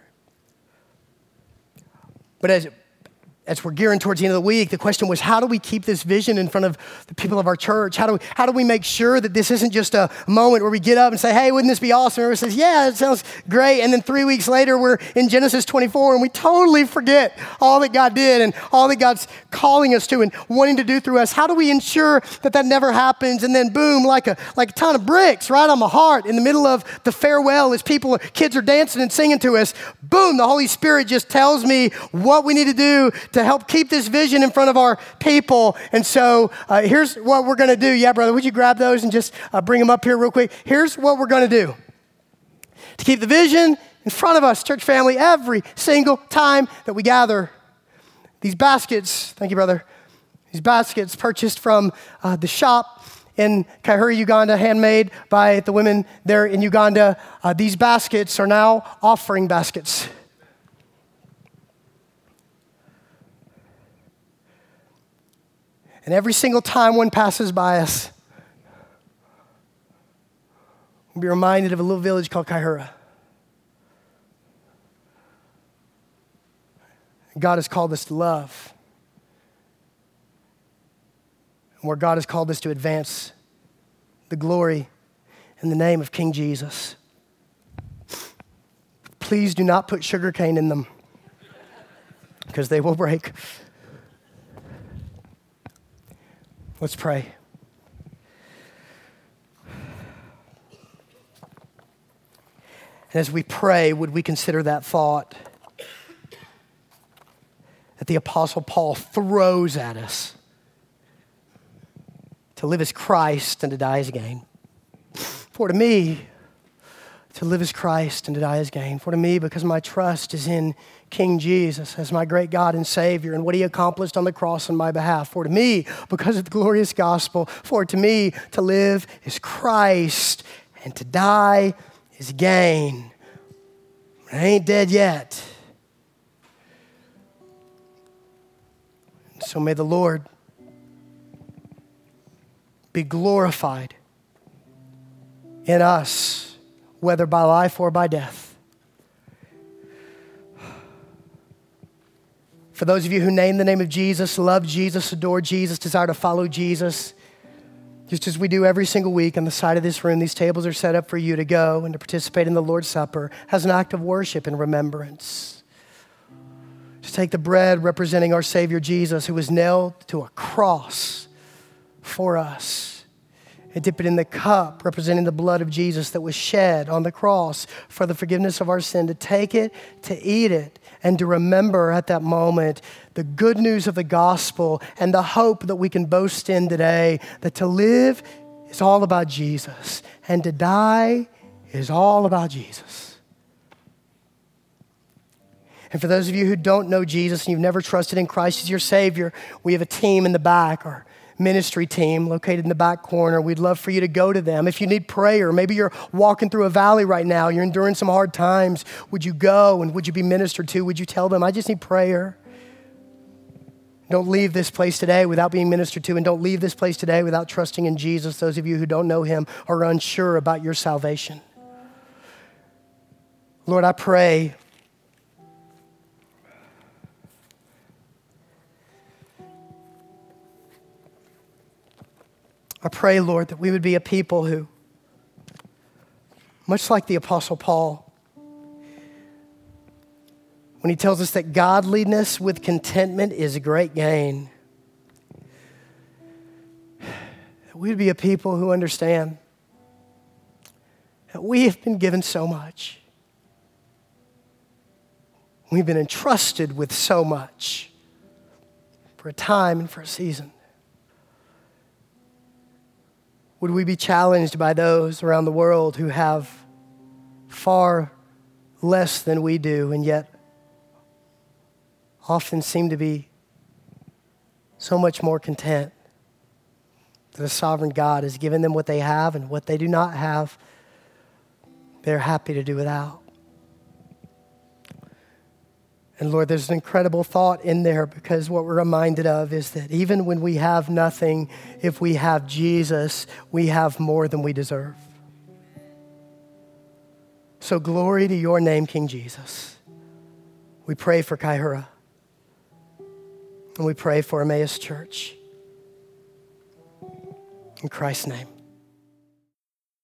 But as As we're gearing towards the end of the week, the question was, how do we keep this vision in front of the people of our church? How do we, how do we make sure that this isn't just a moment where we get up and say, hey, wouldn't this be awesome? And everyone says, yeah, it sounds great. And then three weeks later, we're in Genesis twenty-four, and we totally forget all that God did and all that God's calling us to and wanting to do through us. How do we ensure that that never happens? And then boom, like a, like a ton of bricks right on my heart in the middle of the farewell as people, kids are dancing and singing to us, boom, the Holy Spirit just tells me what we need to do to help keep this vision in front of our people. And so uh, here's what we're going to do. Yeah, brother, would you grab those and just uh, bring them up here real quick? Here's what we're going to do. To keep the vision in front of us, church family, every single time that we gather. These baskets, thank you, brother. These baskets purchased from uh, the shop in Kaihura, Uganda, handmade by the women there in Uganda. Uh, these baskets are now offering baskets. And every single time one passes by us, we'll be reminded of a little village called Kaihura. God has called us to love. And where God has called us to advance the glory in the name of King Jesus. Please do not put sugar cane in them, because they will break. Let's pray. And as we pray, would we consider that thought that the Apostle Paul throws at us? To live as Christ and to die as gain. For to me, to live as Christ and to die as gain. For to me, because my trust is in King Jesus as my great God and Savior and what he accomplished on the cross on my behalf. For to me, because of the glorious gospel, for to me, to live is Christ and to die is gain. I ain't dead yet. So may the Lord be glorified in us, whether by life or by death. For those of you who name the name of Jesus, love Jesus, adore Jesus, desire to follow Jesus, just as we do every single week on the side of this room, these tables are set up for you to go and to participate in the Lord's Supper as an act of worship and remembrance. To take the bread representing our Savior Jesus, who was nailed to a cross for us, and dip it in the cup representing the blood of Jesus that was shed on the cross for the forgiveness of our sin, to take it, to eat it, and to remember at that moment the good news of the gospel and the hope that we can boast in today, that to live is all about Jesus and to die is all about Jesus. And for those of you who don't know Jesus and you've never trusted in Christ as your Savior, we have a team in the back, our ministry team located in the back corner. We'd love for you to go to them. If you need prayer, maybe you're walking through a valley right now, you're enduring some hard times, would you go and would you be ministered to? Would you tell them, I just need prayer? Don't leave this place today without being ministered to, and don't leave this place today without trusting in Jesus. Those of you who don't know him are unsure about your salvation. Lord, I pray I pray, Lord, that we would be a people who, much like the Apostle Paul, when he tells us that godliness with contentment is a great gain, we would be a people who understand that we have been given so much. We've been entrusted with so much for a time and for a season. Would we be challenged by those around the world who have far less than we do and yet often seem to be so much more content that the sovereign God has given them what they have, and what they do not have, they're happy to do without. And Lord, there's an incredible thought in there, because what we're reminded of is that even when we have nothing, if we have Jesus, we have more than we deserve. So glory to your name, King Jesus. We pray for Kaihura. And we pray for Emmaus Church. In Christ's name.